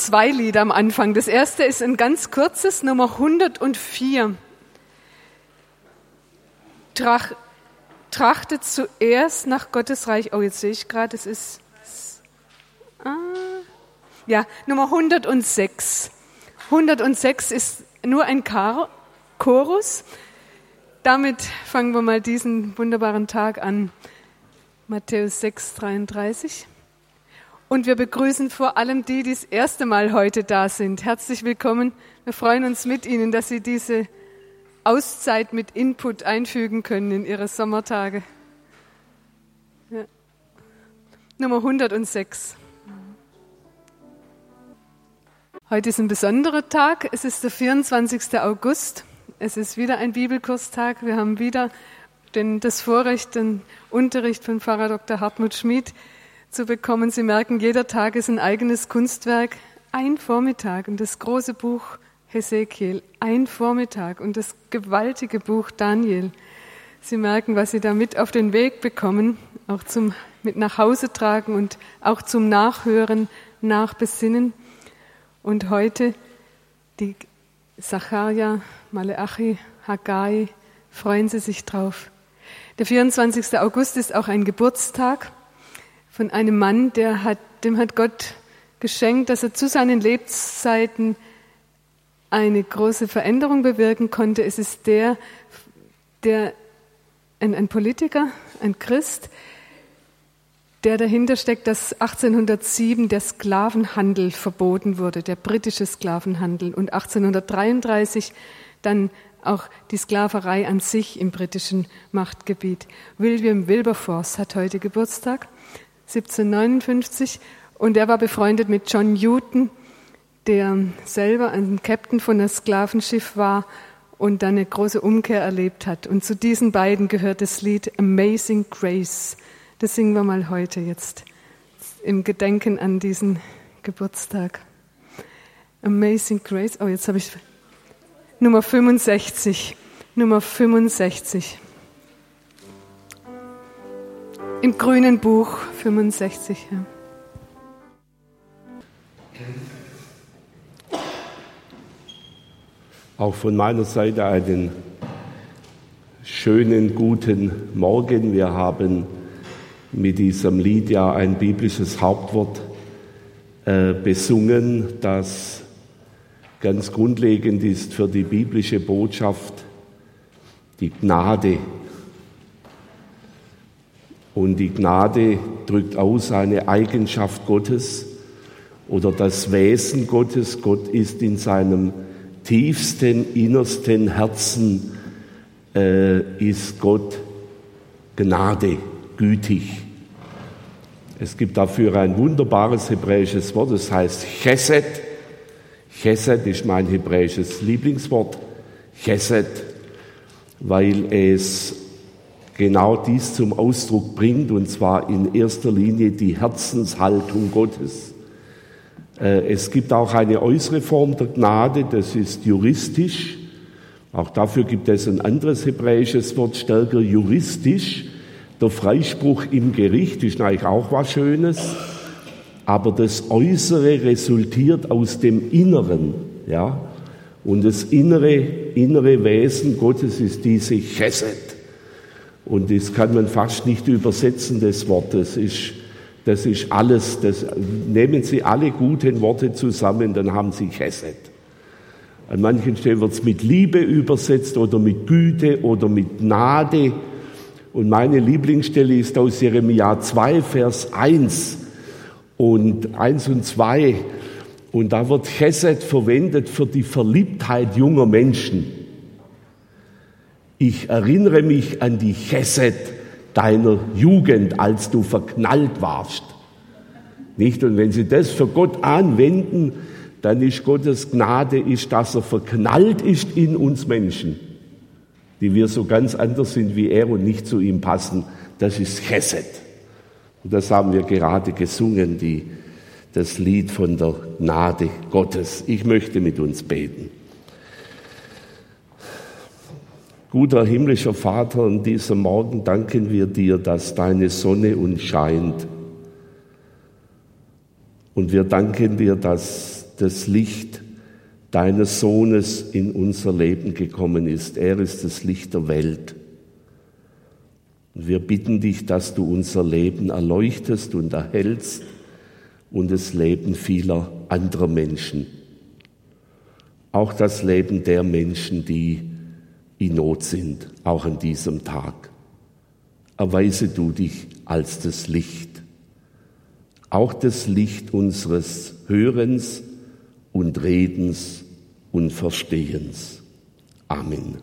2 Lieder am Anfang. Das erste ist ein ganz kurzes, Nummer 104. Trachtet zuerst nach Gottes Reich. Oh, jetzt sehe ich gerade, es ist Nummer 106. 106 ist nur ein Chorus. Damit fangen wir mal diesen wunderbaren Tag an. Matthäus 6,33. Und wir begrüßen vor allem die, die das erste Mal heute da sind. Herzlich willkommen. Wir freuen uns mit Ihnen, dass Sie diese Auszeit mit Input einfügen können in Ihre Sommertage. Ja. Nummer 106. Heute ist ein besonderer Tag. Es ist der 24. August. Es ist wieder ein Bibelkurstag. Wir haben wieder das Vorrecht, den Unterricht von Pfarrer Dr. Hartmut Schmid zu bekommen. Sie merken, jeder Tag ist ein eigenes Kunstwerk. Ein Vormittag und das große Buch Hesekiel. Ein Vormittag und das gewaltige Buch Daniel. Sie merken, was Sie da mit auf den Weg bekommen, auch zum mit nach Hause tragen und auch zum Nachhören, Nachbesinnen. Und heute die Sacharja, Maleachi, Haggai, freuen Sie sich drauf. Der 24. August ist auch ein Geburtstag von einem Mann, dem hat Gott geschenkt, dass er zu seinen Lebzeiten eine große Veränderung bewirken konnte. Es ist ein Politiker, ein Christ, der dahinter steckt, dass 1807 der Sklavenhandel verboten wurde, der britische Sklavenhandel, und 1833 dann auch die Sklaverei an sich im britischen Machtgebiet. William Wilberforce hat heute Geburtstag, 1759, und er war befreundet mit John Newton, der selber ein Captain von einem Sklavenschiff war und dann eine große Umkehr erlebt hat. Und zu diesen beiden gehört das Lied Amazing Grace. Das singen wir mal heute jetzt im Gedenken an diesen Geburtstag. Amazing Grace. Oh, jetzt habe ich Nummer 65. Nummer 65. Im grünen Buch 65. Ja. Auch von meiner Seite einen schönen guten Morgen. Wir haben mit diesem Lied ja ein biblisches Hauptwort besungen, das ganz grundlegend ist für die biblische Botschaft, die Gnade. Und die Gnade drückt aus eine Eigenschaft Gottes oder das Wesen Gottes. Gott ist in seinem tiefsten, innersten Herzen, ist Gott Gnade, gütig. Es gibt dafür ein wunderbares hebräisches Wort, das heißt Chesed. Chesed ist mein hebräisches Lieblingswort, Chesed, weil es genau dies zum Ausdruck bringt, und zwar in erster Linie die Herzenshaltung Gottes. Es gibt auch eine äußere Form der Gnade, das ist juristisch. Auch dafür gibt es ein anderes hebräisches Wort, stärker juristisch. Der Freispruch im Gericht ist eigentlich auch was Schönes, aber das Äußere resultiert aus dem Inneren, ja. Und das innere Wesen Gottes ist diese Chesed. Und das kann man fast nicht übersetzen, das Wort. Das ist alles. Nehmen Sie alle guten Worte zusammen, dann haben Sie Chesed. An manchen Stellen wird es mit Liebe übersetzt oder mit Güte oder mit Gnade. Und meine Lieblingsstelle ist aus Jeremia 2, Vers 1 und 2. Und da wird Chesed verwendet für die Verliebtheit junger Menschen. Ich erinnere mich an die Chesed deiner Jugend, als du verknallt warst. Nicht? Und wenn Sie das für Gott anwenden, dann ist Gottes Gnade, dass er verknallt ist in uns Menschen, die wir so ganz anders sind wie er und nicht zu ihm passen. Das ist Chesed. Und das haben wir gerade gesungen, das Lied von der Gnade Gottes. Ich möchte mit uns beten. Guter himmlischer Vater, an diesem Morgen danken wir dir, dass deine Sonne uns scheint. Und wir danken dir, dass das Licht deines Sohnes in unser Leben gekommen ist. Er ist das Licht der Welt. Und wir bitten dich, dass du unser Leben erleuchtest und erhältst und das Leben vieler anderer Menschen. Auch das Leben der Menschen, die in Not sind, auch an diesem Tag. Erweise du dich als das Licht, auch das Licht unseres Hörens und Redens und Verstehens. Amen.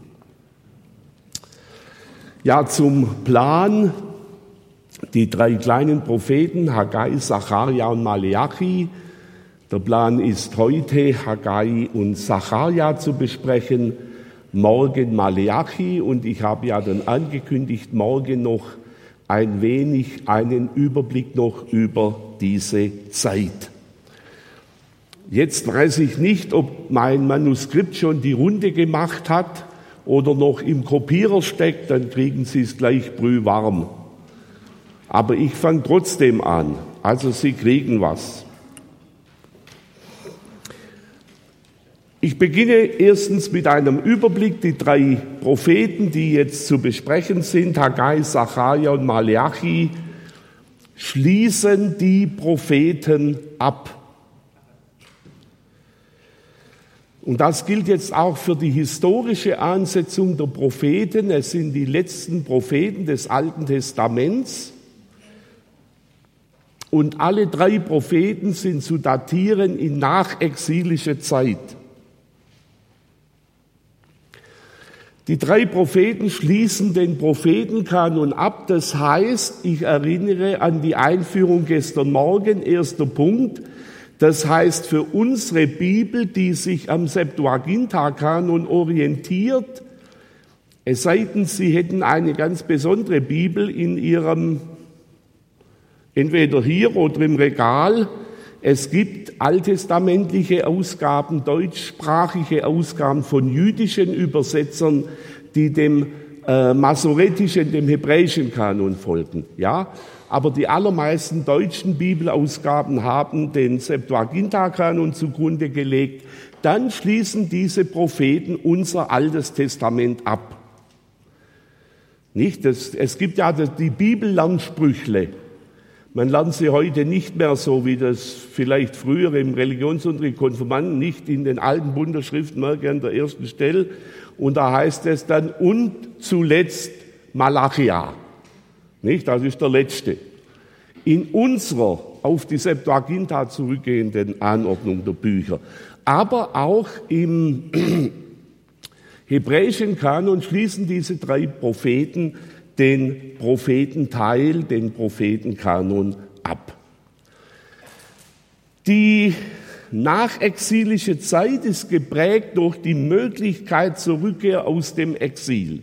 Ja, zum Plan, die 3 kleinen Propheten, Haggai, Sacharja und Maleachi. Der Plan ist heute, Haggai und Sacharja zu besprechen, morgen Maleachi, und ich habe ja dann angekündigt, morgen noch ein wenig einen Überblick noch über diese Zeit. Jetzt weiß ich nicht, ob mein Manuskript schon die Runde gemacht hat oder noch im Kopierer steckt, dann kriegen Sie es gleich brühwarm. Aber ich fange trotzdem an, also Sie kriegen was. Ich beginne erstens mit einem Überblick, die 3 Propheten, die jetzt zu besprechen sind, Haggai, Sacharja und Maleachi, schließen die Propheten ab. Und das gilt jetzt auch für die historische Ansetzung der Propheten. Es sind die letzten Propheten des Alten Testaments. Und alle 3 Propheten sind zu datieren in nachexilische Zeit. Die 3 Propheten schließen den Prophetenkanon ab. Das heißt, ich erinnere an die Einführung gestern Morgen, erster Punkt. Das heißt, für unsere Bibel, die sich am Septuaginta-Kanon orientiert, es sei denn, Sie hätten eine ganz besondere Bibel in Ihrem, entweder hier oder im Regal. Es gibt alttestamentliche Ausgaben, deutschsprachige Ausgaben von jüdischen Übersetzern, die dem masoretischen, dem hebräischen Kanon folgen. Ja, aber die allermeisten deutschen Bibelausgaben haben den Septuaginta-Kanon zugrunde gelegt. Dann schließen diese Propheten unser Altes Testament ab. Nicht? Es gibt ja die Bibellernsprüchle. Man lernt sie heute nicht mehr so, wie das vielleicht früher im Religionsunterricht Konfirmanden, nicht in den alten Bundeschriftmärkten an der ersten Stelle. Und da heißt es dann, und zuletzt Malachia. Nicht? Das ist der letzte. In unserer auf die Septuaginta zurückgehenden Anordnung der Bücher. Aber auch im hebräischen Kanon schließen diese 3 Propheten den Prophetenteil, den Prophetenkanon ab. Die nachexilische Zeit ist geprägt durch die Möglichkeit zur Rückkehr aus dem Exil.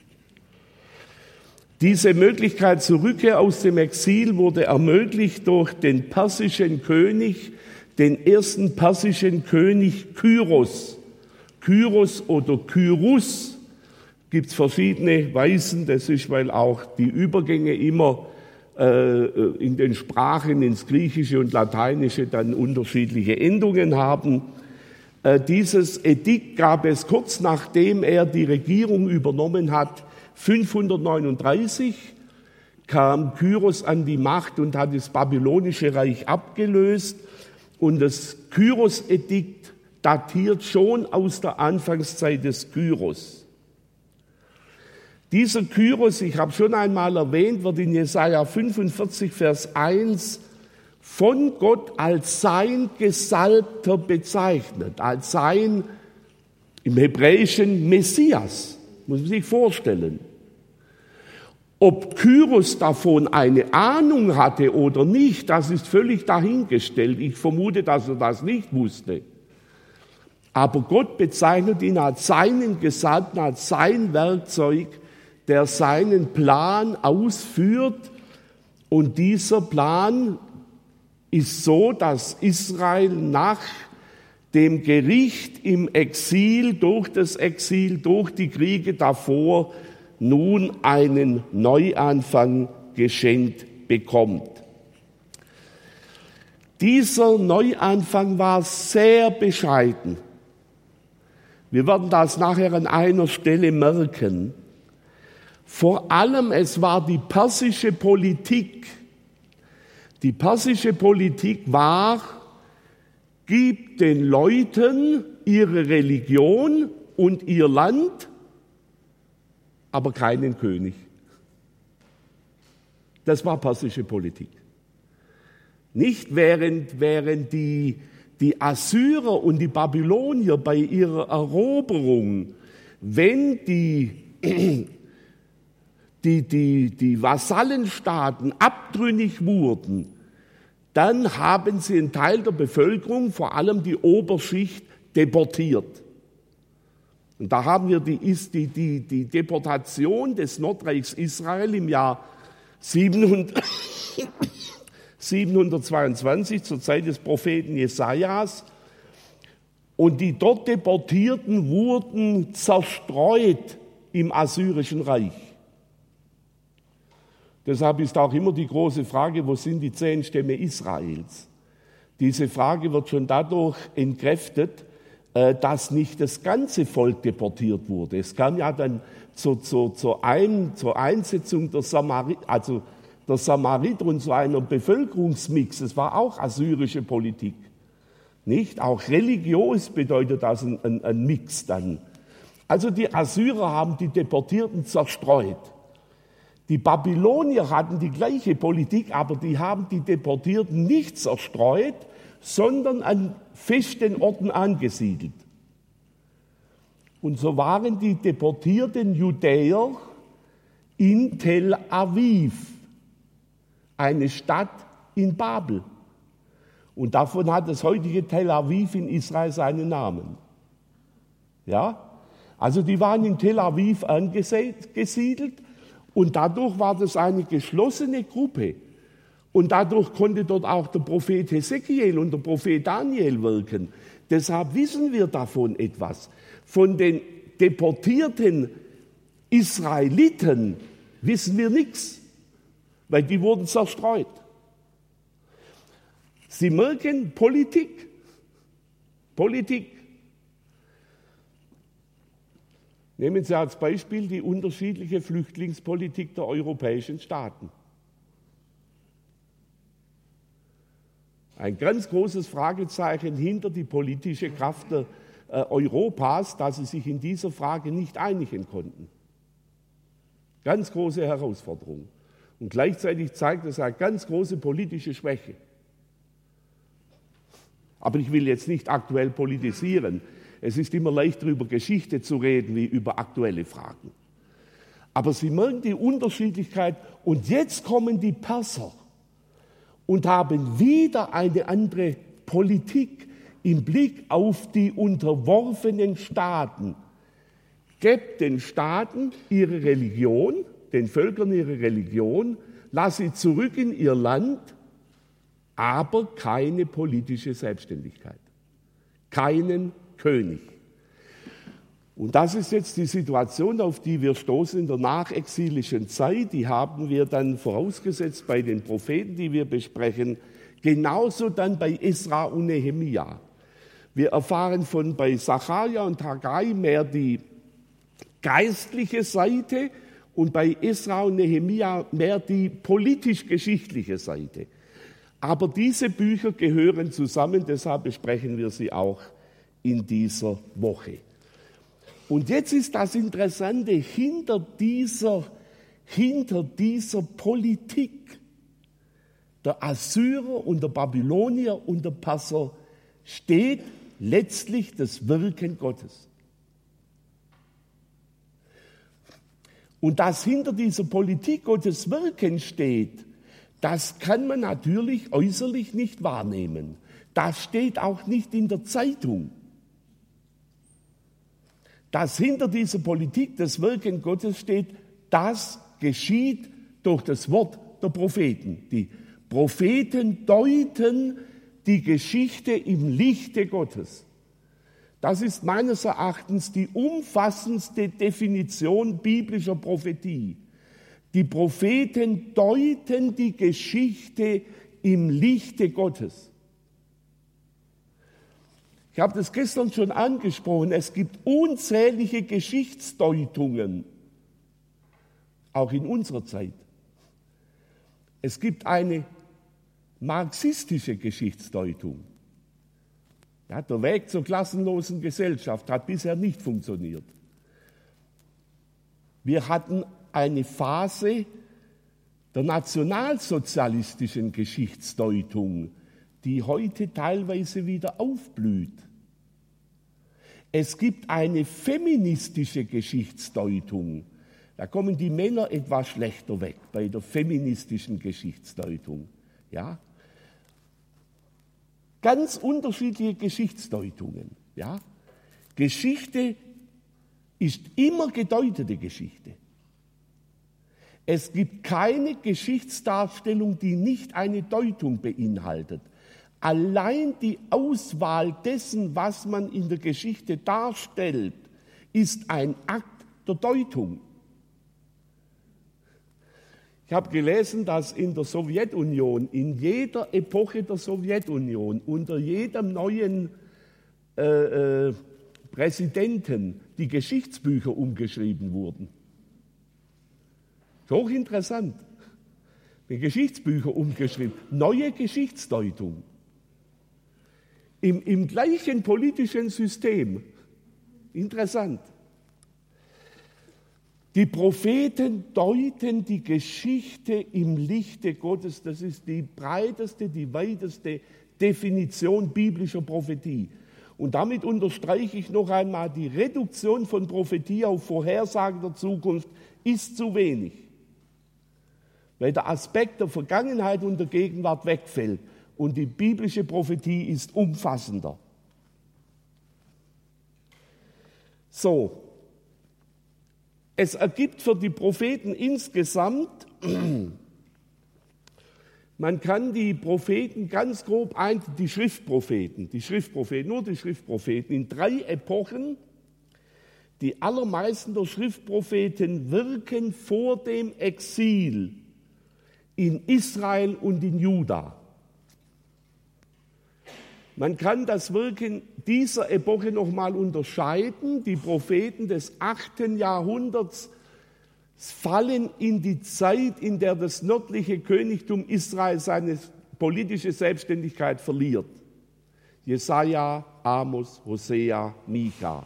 Diese Möglichkeit zur Rückkehr aus dem Exil wurde ermöglicht durch den persischen König, den ersten persischen König Kyros. Kyros oder Kyrus. Gibt es verschiedene Weisen, das ist, weil auch die Übergänge immer in den Sprachen ins Griechische und Lateinische dann unterschiedliche Endungen haben. Dieses Edikt gab es kurz nachdem er die Regierung übernommen hat, 539, kam Kyros an die Macht und hat das babylonische Reich abgelöst. Und das Kyros-Edikt datiert schon aus der Anfangszeit des Kyros. Dieser Kyros, ich habe schon einmal erwähnt, wird in Jesaja 45, Vers 1 von Gott als sein Gesalbter bezeichnet, als sein, im Hebräischen, Messias, muss man sich vorstellen. Ob Kyros davon eine Ahnung hatte oder nicht, das ist völlig dahingestellt. Ich vermute, dass er das nicht wusste. Aber Gott bezeichnet ihn als seinen Gesalbten, als sein Werkzeug, der seinen Plan ausführt. Und dieser Plan ist so, dass Israel nach dem Gericht im Exil, durch das Exil, durch die Kriege davor, nun einen Neuanfang geschenkt bekommt. Dieser Neuanfang war sehr bescheiden. Wir werden das nachher an einer Stelle merken. Vor allem, es war die persische Politik. Die persische Politik war, gib den Leuten ihre Religion und ihr Land, aber keinen König. Das war persische Politik. Nicht während die Assyrer und die Babylonier bei ihrer Eroberung, wenn die Vasallenstaaten abtrünnig wurden, dann haben sie einen Teil der Bevölkerung, vor allem die Oberschicht, deportiert. Und da haben wir die Deportation des Nordreichs Israel im Jahr 722 zur Zeit des Propheten Jesajas. Und die dort Deportierten wurden zerstreut im assyrischen Reich. Deshalb ist auch immer die große Frage, wo sind die 10 Stämme Israels? Diese Frage wird schon dadurch entkräftet, dass nicht das ganze Volk deportiert wurde. Es kam ja dann zur Einsetzung der Samariter und zu einem Bevölkerungsmix. Es war auch assyrische Politik. Nicht? Auch religiös bedeutet das ein Mix dann. Also die Assyrer haben die Deportierten zerstreut. Die Babylonier hatten die gleiche Politik, aber die haben die Deportierten nicht zerstreut, sondern an festen Orten angesiedelt. Und so waren die deportierten Judäer in Tel Aviv, eine Stadt in Babel. Und davon hat das heutige Tel Aviv in Israel seinen Namen. Ja? Also die waren in Tel Aviv angesiedelt und dadurch war das eine geschlossene Gruppe. Und dadurch konnte dort auch der Prophet Hesekiel und der Prophet Daniel wirken. Deshalb wissen wir davon etwas. Von den deportierten Israeliten wissen wir nichts, weil die wurden zerstreut. Sie merken Politik. Politik. Nehmen Sie als Beispiel die unterschiedliche Flüchtlingspolitik der europäischen Staaten. Ein ganz großes Fragezeichen hinter die politische Kraft Europas, dass sie sich in dieser Frage nicht einigen konnten. Ganz große Herausforderung. Und gleichzeitig zeigt es eine ganz große politische Schwäche. Aber ich will jetzt nicht aktuell politisieren. Es ist immer leichter, über Geschichte zu reden, wie über aktuelle Fragen. Aber Sie merken die Unterschiedlichkeit. Und jetzt kommen die Perser und haben wieder eine andere Politik im Blick auf die unterworfenen Staaten. Gebt den Staaten ihre Religion, den Völkern ihre Religion, lasst sie zurück in ihr Land, aber keine politische Selbstständigkeit, keinen König. Und das ist jetzt die Situation, auf die wir stoßen in der nachexilischen Zeit. Die haben wir dann vorausgesetzt bei den Propheten, die wir besprechen, genauso dann bei Esra und Nehemia. Wir erfahren bei Sacharja und Haggai mehr die geistliche Seite und bei Esra und Nehemia mehr die politisch-geschichtliche Seite. Aber diese Bücher gehören zusammen, deshalb besprechen wir sie auch in dieser Woche. Und jetzt ist das Interessante, hinter dieser Politik der Assyrer und der Babylonier und der Perser steht letztlich das Wirken Gottes. Und dass hinter dieser Politik Gottes Wirken steht, das kann man natürlich äußerlich nicht wahrnehmen. Das steht auch nicht in der Zeitung. Dass hinter dieser Politik das Wirken Gottes steht, das geschieht durch das Wort der Propheten. Die Propheten deuten die Geschichte im Lichte Gottes. Das ist meines Erachtens die umfassendste Definition biblischer Prophetie. Die Propheten deuten die Geschichte im Lichte Gottes. Ich habe das gestern schon angesprochen, es gibt unzählige Geschichtsdeutungen, auch in unserer Zeit. Es gibt eine marxistische Geschichtsdeutung. Ja, der Weg zur klassenlosen Gesellschaft hat bisher nicht funktioniert. Wir hatten eine Phase der nationalsozialistischen Geschichtsdeutung, die heute teilweise wieder aufblüht. Es gibt eine feministische Geschichtsdeutung. Da kommen die Männer etwas schlechter weg bei der feministischen Geschichtsdeutung. Ja? Ganz unterschiedliche Geschichtsdeutungen. Ja? Geschichte ist immer gedeutete Geschichte. Es gibt keine Geschichtsdarstellung, die nicht eine Deutung beinhaltet. Allein die Auswahl dessen, was man in der Geschichte darstellt, ist ein Akt der Deutung. Ich habe gelesen, dass in der Sowjetunion, in jeder Epoche der Sowjetunion, unter jedem neuen Präsidenten die Geschichtsbücher umgeschrieben wurden. Hochinteressant. Die Geschichtsbücher umgeschrieben. Neue Geschichtsdeutung. Im gleichen politischen System. Interessant. Die Propheten deuten die Geschichte im Lichte Gottes. Das ist die breiteste, die weiteste Definition biblischer Prophetie. Und damit unterstreiche ich noch einmal, die Reduktion von Prophetie auf Vorhersagen der Zukunft ist zu wenig. Weil der Aspekt der Vergangenheit und der Gegenwart wegfällt. Und die biblische Prophetie ist umfassender. So. Es ergibt für die Propheten insgesamt, man kann die Propheten ganz grob die Schriftpropheten, nur die Schriftpropheten in 3 Epochen. Die allermeisten der Schriftpropheten wirken vor dem Exil in Israel und in Juda. Man kann das Wirken dieser Epoche nochmal unterscheiden. Die Propheten des 8. Jahrhunderts fallen in die Zeit, in der das nördliche Königtum Israel seine politische Selbstständigkeit verliert. Jesaja, Amos, Hosea, Micha.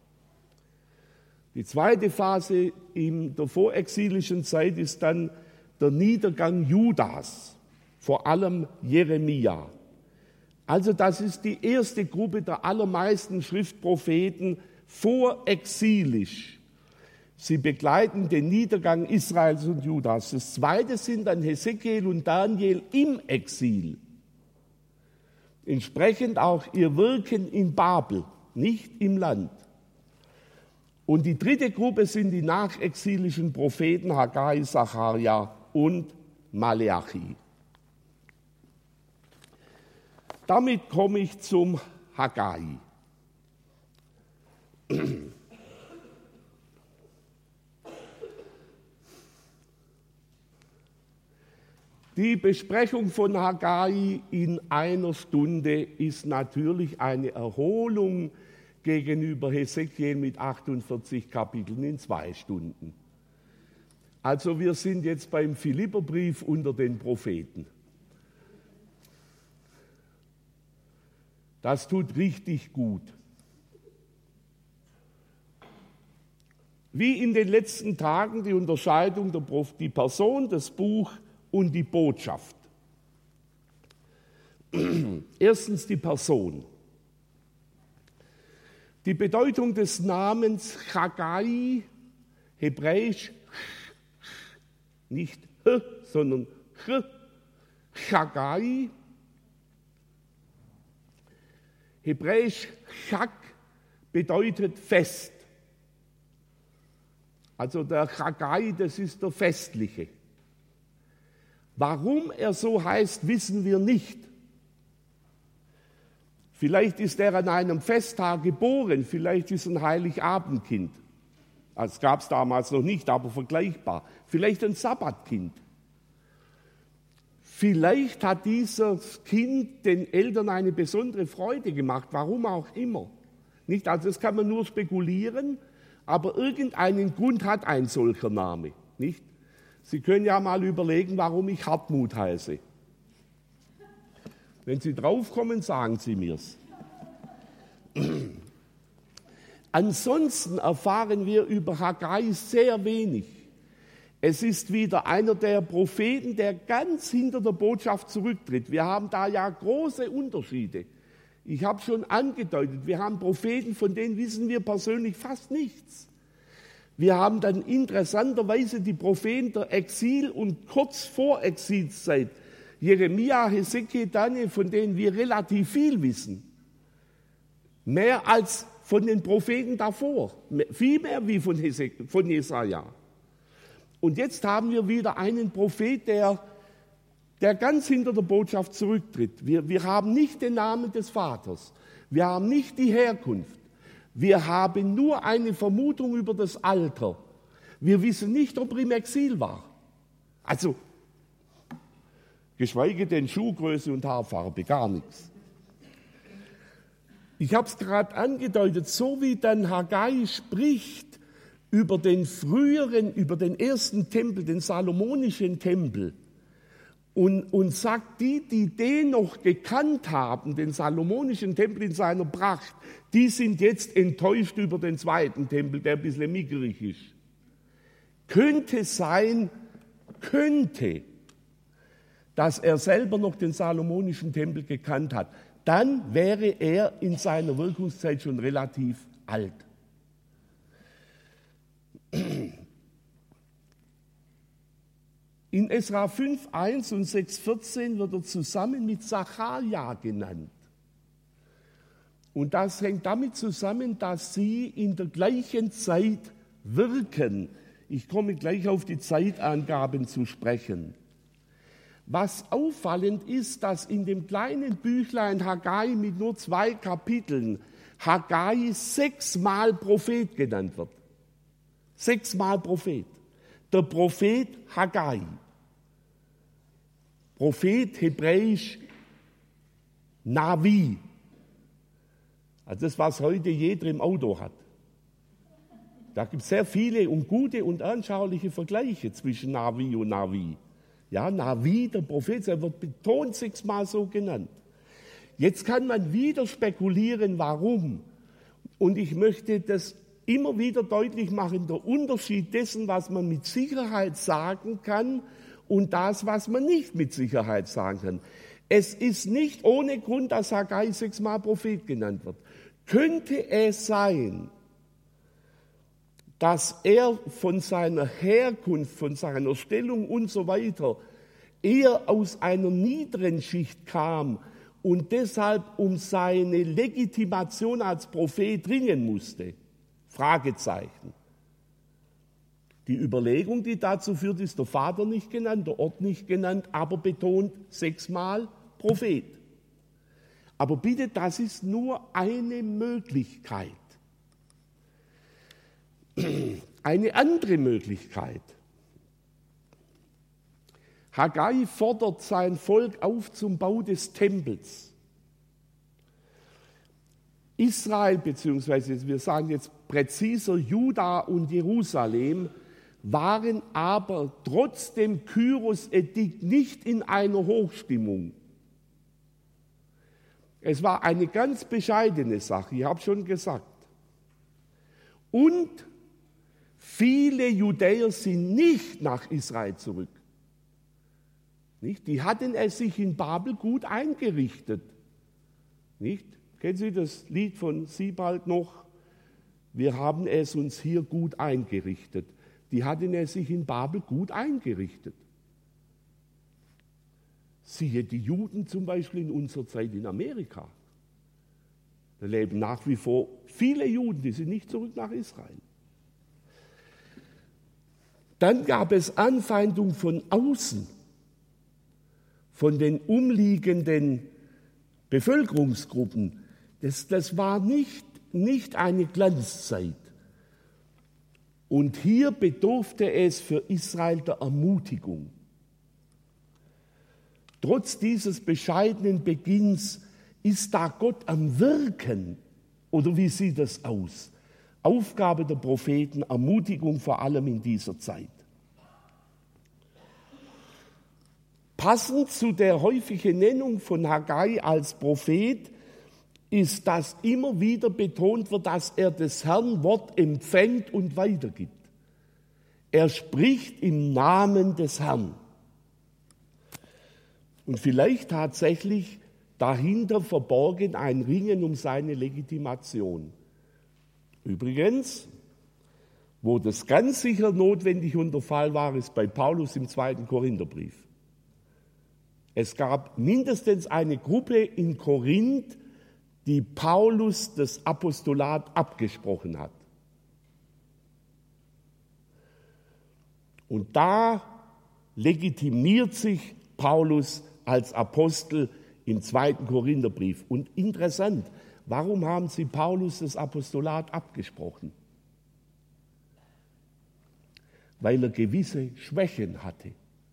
Die zweite Phase in der vorexilischen Zeit ist dann der Niedergang Judas, vor allem Jeremia. Also das ist die erste Gruppe der allermeisten Schriftpropheten vorexilisch. Sie begleiten den Niedergang Israels und Judas. Das zweite sind dann Hesekiel und Daniel im Exil. Entsprechend auch ihr Wirken in Babel, nicht im Land. Und die dritte Gruppe sind die nachexilischen Propheten Haggai, Sacharja und Maleachi. Damit komme ich zum Haggai. Die Besprechung von Haggai in einer Stunde ist natürlich eine Erholung gegenüber Hesekiel mit 48 Kapiteln in 2 Stunden. Also wir sind jetzt beim Philipperbrief unter den Propheten. Das tut richtig gut. Wie in den letzten Tagen die Unterscheidung die Person, das Buch und die Botschaft. Erstens die Person. Die Bedeutung des Namens Haggai, hebräisch nicht sondern Haggai, hebräisch Chag bedeutet Fest. Also der Haggai, das ist der Festliche. Warum er so heißt, wissen wir nicht. Vielleicht ist er an einem Festtag geboren, vielleicht ist er ein Heiligabendkind. Das gab es damals noch nicht, aber vergleichbar. Vielleicht ein Sabbatkind. Vielleicht hat dieses Kind den Eltern eine besondere Freude gemacht, warum auch immer. Nicht? Also das kann man nur spekulieren, aber irgendeinen Grund hat ein solcher Name. Nicht? Sie können ja mal überlegen, warum ich Hartmut heiße. Wenn Sie draufkommen, sagen Sie mir's. Ansonsten erfahren wir über Haggai sehr wenig. Es ist wieder einer der Propheten, der ganz hinter der Botschaft zurücktritt. Wir haben da ja große Unterschiede. Ich habe schon angedeutet, wir haben Propheten, von denen wissen wir persönlich fast nichts. Wir haben dann interessanterweise die Propheten der Exil- und kurz vor Exilszeit, Jeremia, Hesekiel, Daniel, von denen wir relativ viel wissen. Mehr als von den Propheten davor, viel mehr wie von Jesaja. Und jetzt haben wir wieder einen Prophet, der ganz hinter der Botschaft zurücktritt. Wir haben nicht den Namen des Vaters. Wir haben nicht die Herkunft. Wir haben nur eine Vermutung über das Alter. Wir wissen nicht, ob er im Exil war. Also, geschweige denn Schuhgröße und Haarfarbe, gar nichts. Ich habe es gerade angedeutet, so wie dann Haggai spricht über den ersten Tempel, den salomonischen Tempel, und sagt, die den noch gekannt haben, den salomonischen Tempel in seiner Pracht, die sind jetzt enttäuscht über den zweiten Tempel, der ein bisschen mickerig ist. Könnte sein, dass er selber noch den salomonischen Tempel gekannt hat. Dann wäre er in seiner Wirkungszeit schon relativ alt. In Esra 5,1 und 6,14 wird er zusammen mit Sacharja genannt. Und das hängt damit zusammen, dass sie in der gleichen Zeit wirken. Ich komme gleich auf die Zeitangaben zu sprechen. Was auffallend ist, dass in dem kleinen Büchlein Haggai mit nur 2 Kapiteln Haggai 6-mal Prophet genannt wird. 6-mal Prophet. Der Prophet Haggai. Prophet, hebräisch Navi. Also das, was heute jeder im Auto hat. Da gibt es sehr viele und gute und anschauliche Vergleiche zwischen Navi und Navi. Ja, Navi, der Prophet, er wird betont 6-mal so genannt. Jetzt kann man wieder spekulieren, warum. Und ich möchte das immer wieder deutlich machen, der Unterschied dessen, was man mit Sicherheit sagen kann und das, was man nicht mit Sicherheit sagen kann. Es ist nicht ohne Grund, dass Haggai 6-mal Prophet genannt wird. Könnte es sein, dass er von seiner Herkunft, von seiner Stellung und so weiter eher aus einer niederen Schicht kam und deshalb um seine Legitimation als Prophet ringen musste? Fragezeichen. Die Überlegung, die dazu führt, ist der Vater nicht genannt, der Ort nicht genannt, aber betont 6-mal Prophet. Aber bitte, das ist nur eine Möglichkeit. Eine andere Möglichkeit. Haggai fordert sein Volk auf zum Bau des Tempels. Israel, beziehungsweise wir sagen jetzt präziser Juda und Jerusalem, waren aber trotz dem Kyros-Edikt nicht in einer Hochstimmung. Es war eine ganz bescheidene Sache, ich habe schon gesagt. Und viele Judäer sind nicht nach Israel zurück. Nicht? Die hatten es sich in Babel gut eingerichtet. Nicht? Kennen Sie das Lied von Siebald noch? Wir haben es uns hier gut eingerichtet. Die hatten es sich in Babel gut eingerichtet. Siehe die Juden zum Beispiel in unserer Zeit in Amerika. Da leben nach wie vor viele Juden, die sind nicht zurück nach Israel. Dann gab es Anfeindung von außen, von den umliegenden Bevölkerungsgruppen. Das war nicht eine Glanzzeit. Und hier bedurfte es für Israel der Ermutigung. trotz dieses bescheidenen Beginns, ist da Gott am Wirken? Oder wie sieht das aus? Aufgabe der Propheten, Ermutigung vor allem in dieser Zeit. Passend zu der häufigen Nennung von Haggai als Prophet ist, dass immer wieder betont wird, dass er des Herrn Wort empfängt und weitergibt. Er spricht im Namen des Herrn. Und vielleicht tatsächlich dahinter verborgen ein Ringen um seine Legitimation. Übrigens, wo das ganz sicher notwendig und der Fall war, ist bei Paulus im 2. Korintherbrief. Es gab mindestens eine Gruppe in Korinth, die Paulus das Apostolat abgesprochen hat. Und da legitimiert sich Paulus als Apostel im 2. Korintherbrief. Und interessant, warum haben sie Paulus das Apostolat abgesprochen? Weil er gewisse Schwächen hatte.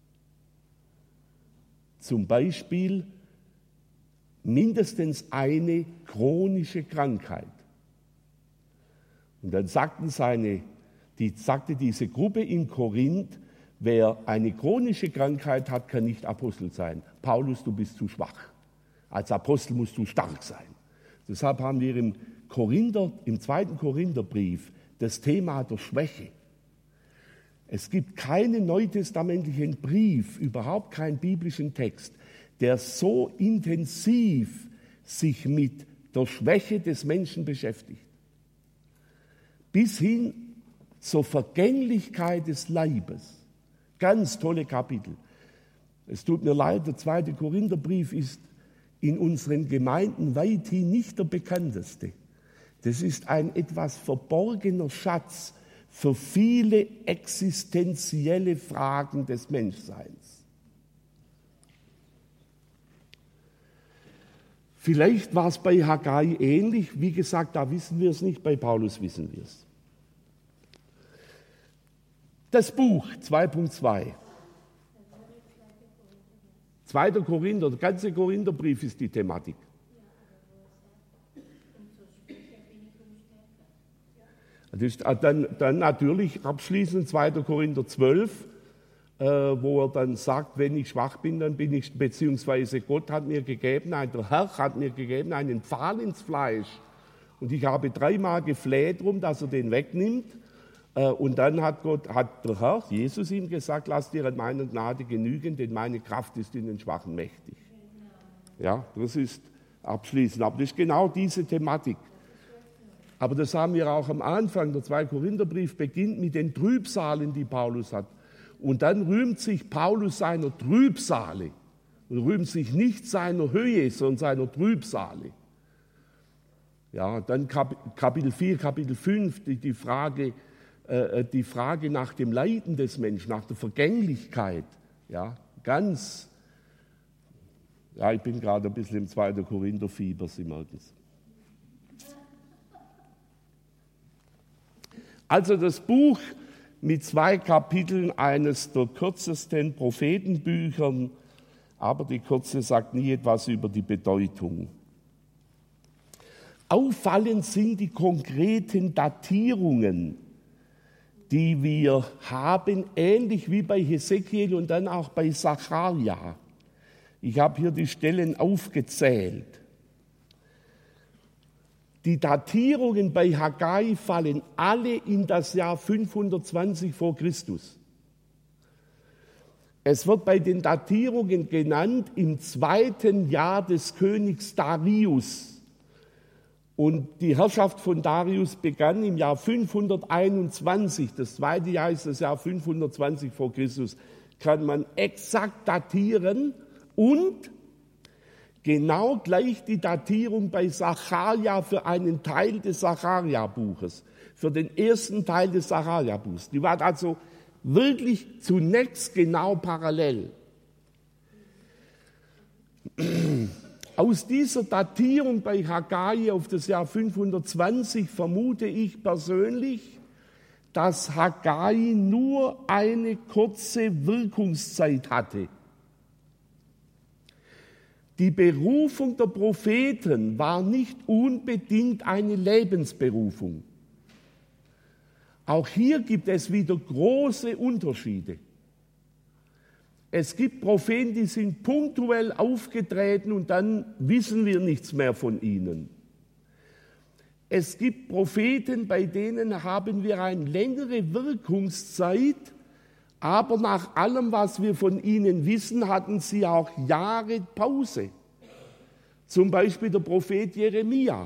Zum Beispiel mindestens eine chronische Krankheit. Und dann sagte diese Gruppe in Korinth, wer eine chronische Krankheit hat, kann nicht Apostel sein. Paulus, du bist zu schwach. Als Apostel musst du stark sein. Deshalb haben wir im 2. Korintherbrief das Thema der Schwäche. Es gibt keinen neutestamentlichen Brief, überhaupt keinen biblischen Text, der so intensiv sich mit der Schwäche des Menschen beschäftigt. Bis hin zur Vergänglichkeit des Leibes. Ganz tolle Kapitel. Es tut mir leid, der 2. Korintherbrief ist in unseren Gemeinden weithin nicht der bekannteste. Das ist ein etwas verborgener Schatz für viele existenzielle Fragen des Menschseins. Vielleicht war es bei Haggai ähnlich. Wie gesagt, da wissen wir es nicht, bei Paulus wissen wir es. Das Buch 2.2. 2. Korinther, der ganze Korintherbrief ist die Thematik. Das ist dann natürlich abschließend 2. Korinther 12, wo er dann sagt, wenn ich schwach bin, dann bin ich, beziehungsweise Gott hat mir gegeben, der Herr hat mir gegeben einen Pfahl ins Fleisch. Und ich habe 3-mal gefleht darum, dass er den wegnimmt. Und dann hat der Herr, Jesus, ihm gesagt, lass dir an meiner Gnade genügen, denn meine Kraft ist in den Schwachen mächtig. Ja, das ist abschließend. Aber das ist genau diese Thematik. Aber das haben wir auch am Anfang. Der 2. Korintherbrief beginnt mit den Trübsalen, die Paulus hat. Und dann rühmt sich Paulus seiner Trübsale. Und rühmt sich nicht seiner Höhe, sondern seiner Trübsale. Ja, dann Kapitel 4, Kapitel 5, die Frage nach dem Leiden des Menschen, nach der Vergänglichkeit. Ja, ich bin gerade ein bisschen im 2. Korinther-Fieber, Sie merken es. Also das Buch mit 2 Kapiteln, eines der kürzesten Prophetenbüchern, aber die Kürze sagt nie etwas über die Bedeutung. Auffallend sind die konkreten Datierungen, die wir haben, ähnlich wie bei Hesekiel und dann auch bei Sacharja. Ich habe hier die Stellen aufgezählt. Die Datierungen bei Haggai fallen alle in das Jahr 520 vor Christus. Es wird bei den Datierungen genannt im 2. Jahr des Königs Darius. Und die Herrschaft von Darius begann im Jahr 521. Das 2. Jahr ist das Jahr 520 vor Christus. Kann man exakt datieren und genau gleich die Datierung bei Sacharja für einen Teil des Sacharja-Buches, für den ersten Teil des Sacharja-Buchs. Die war also wirklich zunächst genau parallel. Aus dieser Datierung bei Haggai auf das Jahr 520 vermute ich persönlich, dass Haggai nur eine kurze Wirkungszeit hatte. Die Berufung der Propheten war nicht unbedingt eine Lebensberufung. Auch hier gibt es wieder große Unterschiede. Es gibt Propheten, die sind punktuell aufgetreten und dann wissen wir nichts mehr von ihnen. Es gibt Propheten, bei denen haben wir eine längere Wirkungszeit, aber nach allem, was wir von ihnen wissen, hatten sie auch Jahre Pause. Zum Beispiel der Prophet Jeremia.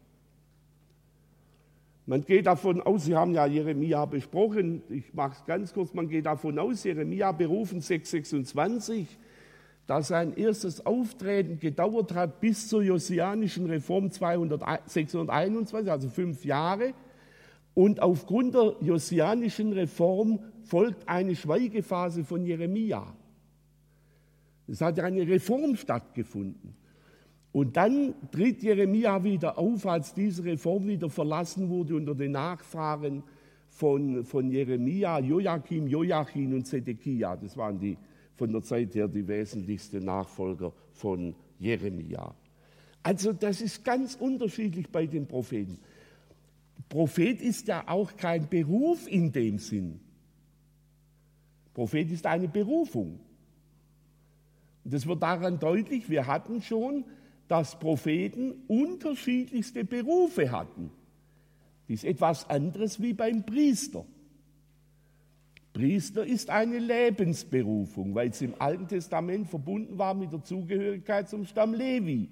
Man geht davon aus, Sie haben ja Jeremia besprochen, ich mache es ganz kurz, man geht davon aus, Jeremia berufen 626, dass sein erstes Auftreten gedauert hat bis zur Josianischen Reform 621, also 5 Jahre. Und aufgrund der Josianischen Reform folgt eine Schweigephase von Jeremia. Es hat ja eine Reform stattgefunden. Und dann tritt Jeremia wieder auf, als diese Reform wieder verlassen wurde unter den Nachfahren von Jeremia, Joachim, Joachim und Zedekia. Das waren die von der Zeit her die wesentlichsten Nachfolger von Jeremia. Also das ist ganz unterschiedlich bei den Propheten. Prophet ist ja auch kein Beruf in dem Sinn. Prophet ist eine Berufung. Und das wird daran deutlich, wir hatten schon, dass Propheten unterschiedlichste Berufe hatten. Das ist etwas anderes wie beim Priester. Priester ist eine Lebensberufung, weil es im Alten Testament verbunden war mit der Zugehörigkeit zum Stamm Levi.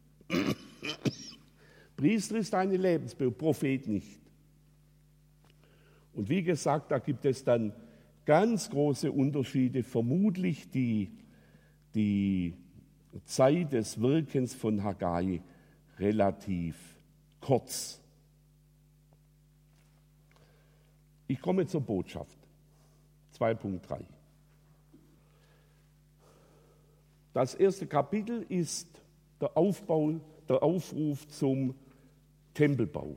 Priester ist eine Lebensberufung, Prophet nicht. Und wie gesagt, da gibt es dann ganz große Unterschiede, vermutlich die Zeit des Wirkens von Haggai relativ kurz. Ich komme zur Botschaft. 2.3. Das erste Kapitel ist der Aufruf zum Tempelbau.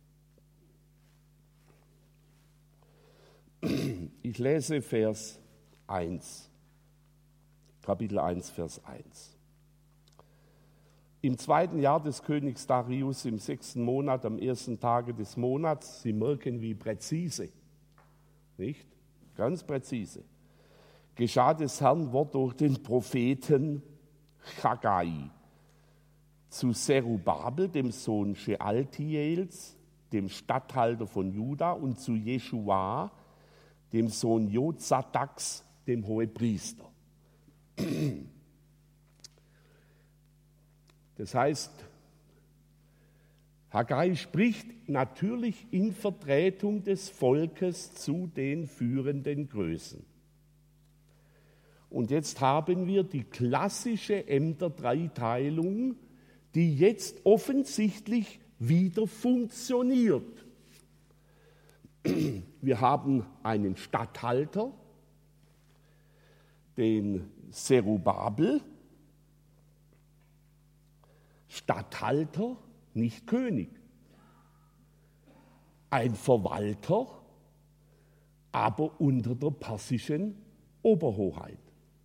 Ich lese Vers 1, Kapitel 1, Vers 1. Im 2. Jahr des Königs Darius, im 6. Monat, am 1. Tage des Monats, Sie merken, wie präzise, nicht? Ganz präzise, geschah des Herrn Wort durch den Propheten Haggai zu Zerubabel, dem Sohn Shealtiels, dem Statthalter von Juda, und zu Jeschua, dem Sohn Jozadaks, dem Hohepriester. Das heißt, Haggai spricht natürlich in Vertretung des Volkes zu den führenden Größen. Und jetzt haben wir die klassische Ämterdreiteilung, die jetzt offensichtlich wieder funktioniert. Wir haben einen Statthalter, den Zerubabel, Statthalter, nicht König. Ein Verwalter, aber unter der persischen Oberhoheit.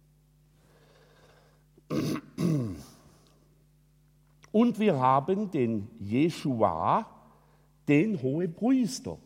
Und wir haben den Jeschua, den Hohepriester.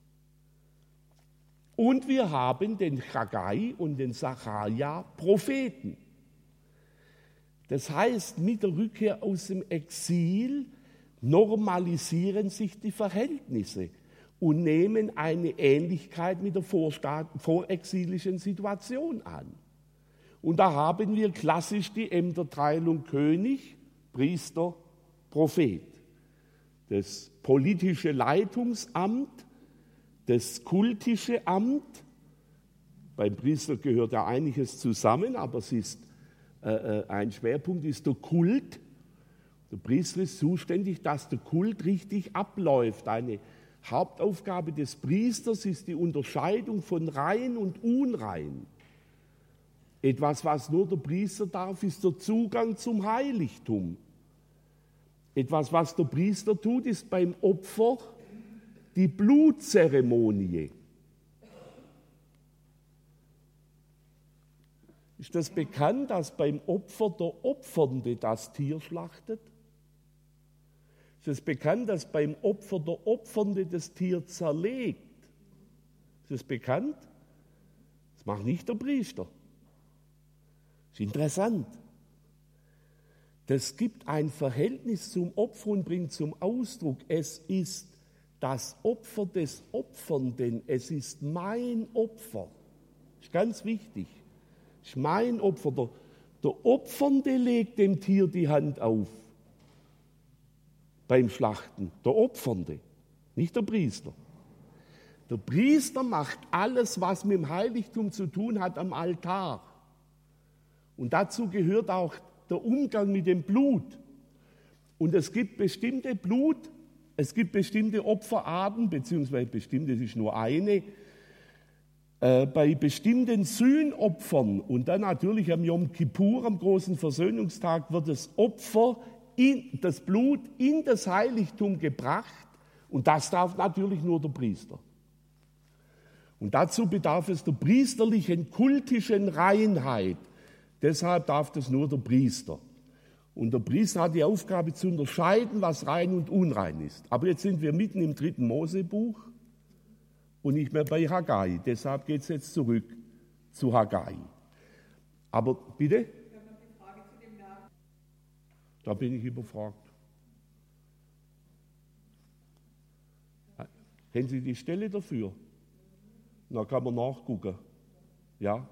Und wir haben den Haggai und den Sacharja, Propheten. Das heißt, mit der Rückkehr aus dem Exil normalisieren sich die Verhältnisse und nehmen eine Ähnlichkeit mit der vorexilischen Situation an. Und da haben wir klassisch die Ämterteilung König, Priester, Prophet. Das politische Leitungsamt, das kultische Amt, beim Priester gehört ja einiges zusammen, aber es ist ein Schwerpunkt ist der Kult. Der Priester ist zuständig, dass der Kult richtig abläuft. Eine Hauptaufgabe des Priesters ist die Unterscheidung von rein und unrein. Etwas, was nur der Priester darf, ist der Zugang zum Heiligtum. Etwas, was der Priester tut, ist beim Opfer die Blutzeremonie. Ist das bekannt, dass beim Opfer der Opfernde das Tier schlachtet? Ist es bekannt, dass beim Opfer der Opfernde das Tier zerlegt? Ist es bekannt? Das macht nicht der Priester. Das ist interessant. Das gibt ein Verhältnis zum Opfer und bringt zum Ausdruck, es ist das Opfer des Opfernden, es ist mein Opfer. Das ist ganz wichtig. Es ist mein Opfer. Der Opfernde legt dem Tier die Hand auf beim Schlachten. Der Opfernde, nicht der Priester. Der Priester macht alles, was mit dem Heiligtum zu tun hat, am Altar. Und dazu gehört auch der Umgang mit dem Blut. Und es gibt bestimmte Opferarten, beziehungsweise bestimmte, es ist nur eine, bei bestimmten Sühnopfern und dann natürlich am Yom Kippur, am großen Versöhnungstag, wird das Opfer, das Blut in das Heiligtum gebracht und das darf natürlich nur der Priester. Und dazu bedarf es der priesterlichen, kultischen Reinheit. Deshalb darf das nur der Priester. Und der Priester hat die Aufgabe zu unterscheiden, was rein und unrein ist. Aber jetzt sind wir mitten im 3. Mosebuch und nicht mehr bei Haggai. Deshalb geht es jetzt zurück zu Haggai. Aber bitte? Ich habe noch die Frage zu dem Namen. Da bin ich überfragt. Haben Sie die Stelle dafür? Da kann man nachgucken. Ja.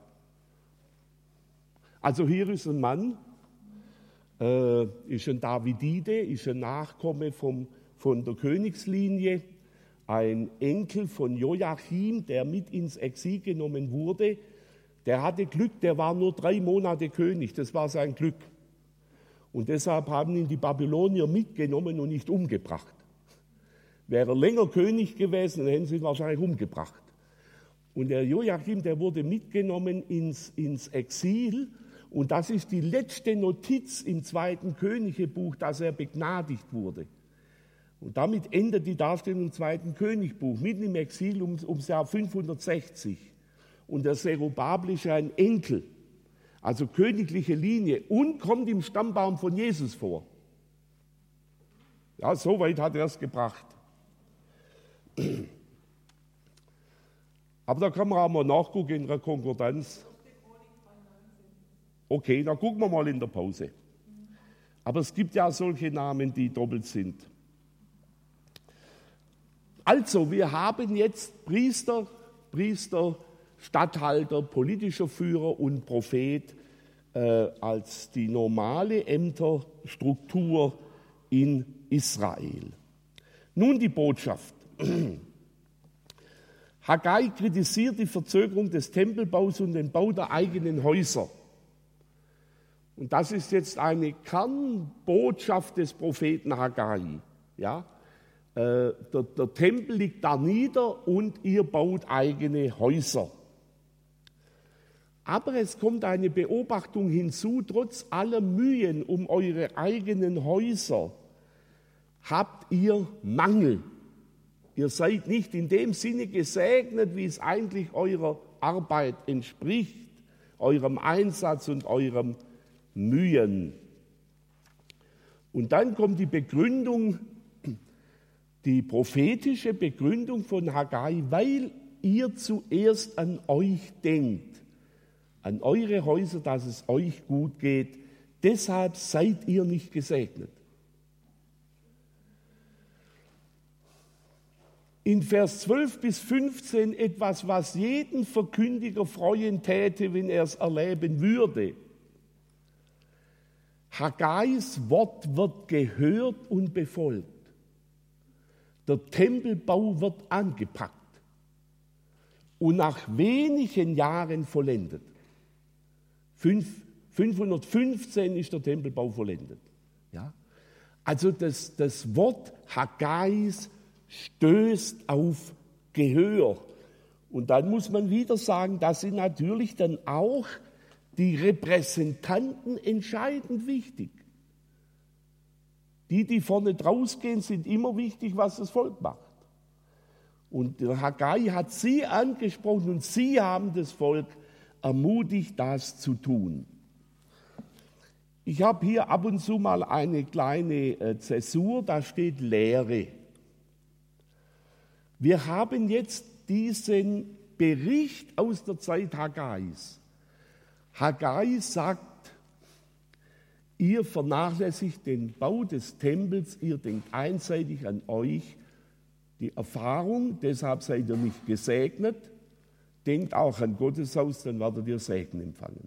Also hier ist ein Mann, ist ein Davidide, ist ein Nachkomme von der Königslinie, ein Enkel von Joachim, der mit ins Exil genommen wurde. Der hatte Glück, der war nur 3 Monate König, das war sein Glück. Und deshalb haben ihn die Babylonier mitgenommen und nicht umgebracht. Wäre er länger König gewesen, dann hätten sie ihn wahrscheinlich umgebracht. Und der Joachim, der wurde mitgenommen ins Exil. Und das ist die letzte Notiz im 2. Königebuch, dass er begnadigt wurde. Und damit endet die Darstellung im 2. Königbuch, mitten im Exil ums Jahr 560. Und der Zerubabel ist ein Enkel, also königliche Linie, und kommt im Stammbaum von Jesus vor. Ja, so weit hat er es gebracht. Aber da kann man auch mal nachgucken in der Konkordanz. Okay, dann gucken wir mal in der Pause. Aber es gibt ja solche Namen, die doppelt sind. Also, wir haben jetzt Priester, Statthalter, politischer Führer und Prophet als die normale Ämterstruktur in Israel. Nun die Botschaft. Haggai kritisiert die Verzögerung des Tempelbaus und den Bau der eigenen Häuser. Und das ist jetzt eine Kernbotschaft des Propheten Haggai. Ja? Der Tempel liegt da nieder und ihr baut eigene Häuser. Aber es kommt eine Beobachtung hinzu, trotz aller Mühen um eure eigenen Häuser habt ihr Mangel. Ihr seid nicht in dem Sinne gesegnet, wie es eigentlich eurer Arbeit entspricht, eurem Einsatz und eurem Mühen. Und dann kommt die Begründung, die prophetische Begründung von Haggai, weil ihr zuerst an euch denkt, an eure Häuser, dass es euch gut geht, deshalb seid ihr nicht gesegnet. In Vers 12 bis 15 etwas, was jeden Verkündiger freuen täte, wenn er es erleben würde. Haggais Wort wird gehört und befolgt. Der Tempelbau wird angepackt und nach wenigen Jahren vollendet. 515 ist der Tempelbau vollendet. Ja? Also das Wort Haggais stößt auf Gehör. Und dann muss man wieder sagen, da sind natürlich dann auch die Repräsentanten entscheidend wichtig. Die vorne draus gehen, sind immer wichtig, was das Volk macht. Und der Haggai hat sie angesprochen und sie haben das Volk ermutigt, das zu tun. Ich habe hier ab und zu mal eine kleine Zäsur, da steht Lehre. Wir haben jetzt diesen Bericht aus der Zeit Haggais. Haggai sagt, ihr vernachlässigt den Bau des Tempels, ihr denkt einseitig an euch, die Erfahrung, deshalb seid ihr nicht gesegnet, denkt auch an Gottes Haus, dann werdet ihr Segen empfangen.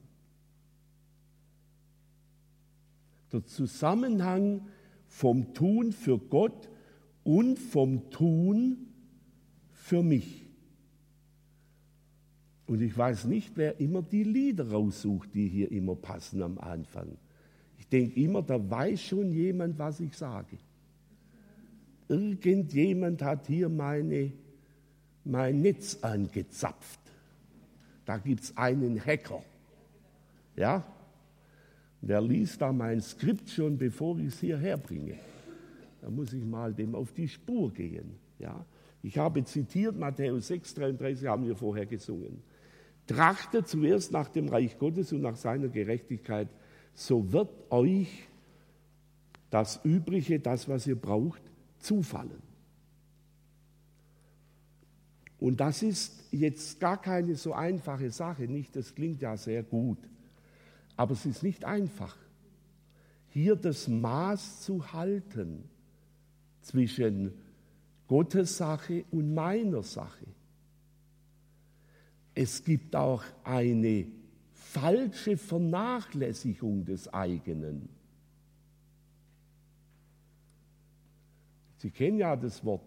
Der Zusammenhang vom Tun für Gott und vom Tun für mich. Und ich weiß nicht, wer immer die Lieder raussucht, die hier immer passen am Anfang. Ich denke immer, da weiß schon jemand, was ich sage. Irgendjemand hat hier mein Netz angezapft. Da gibt es einen Hacker. Ja? Der liest da mein Skript schon, bevor ich es hierher bringe. Da muss ich mal dem auf die Spur gehen. Ja? Ich habe zitiert, Matthäus 6,33 haben wir vorher gesungen. Trachtet zuerst nach dem Reich Gottes und nach seiner Gerechtigkeit, so wird euch das Übrige, das, was ihr braucht, zufallen. Und das ist jetzt gar keine so einfache Sache, nicht? Das klingt ja sehr gut. Aber es ist nicht einfach, hier das Maß zu halten zwischen Gottes Sache und meiner Sache. Es gibt auch eine falsche Vernachlässigung des eigenen. Sie kennen ja das Wort.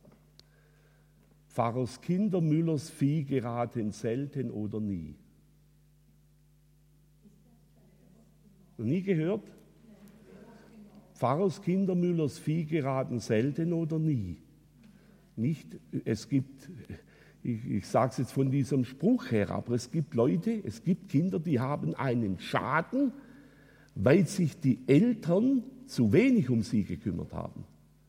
Pfarrers Kinder, Müllers Vieh geraten selten oder nie. Noch nie gehört? Pfarrers Kinder, Müllers Vieh geraten selten oder nie. Nicht, es gibt, ich sage es jetzt von diesem Spruch her, aber es gibt Leute, es gibt Kinder, die haben einen Schaden, weil sich die Eltern zu wenig um sie gekümmert haben.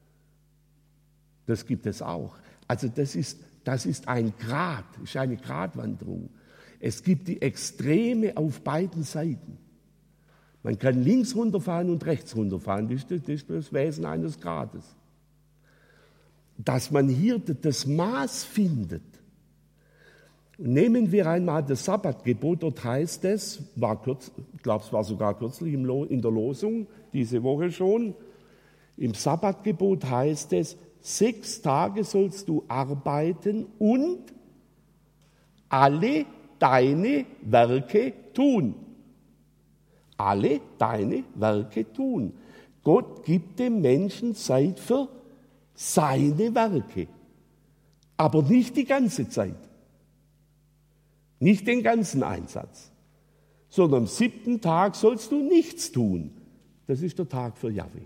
Das gibt es auch. Also das ist ein Grat, ist eine Gratwanderung. Es gibt die Extreme auf beiden Seiten. Man kann links runterfahren und rechts runterfahren, das ist das Wesen eines Grades. Dass man hier das Maß findet. Nehmen wir einmal das Sabbatgebot, dort heißt es, ich glaube es war sogar kürzlich in der Losung, diese Woche schon, im Sabbatgebot heißt es, 6 Tage sollst du arbeiten und alle deine Werke tun. Alle deine Werke tun. Gott gibt dem Menschen Zeit für seine Werke, aber nicht die ganze Zeit, nicht den ganzen Einsatz, sondern am 7. Tag sollst du nichts tun. Das ist der Tag für Jahwe.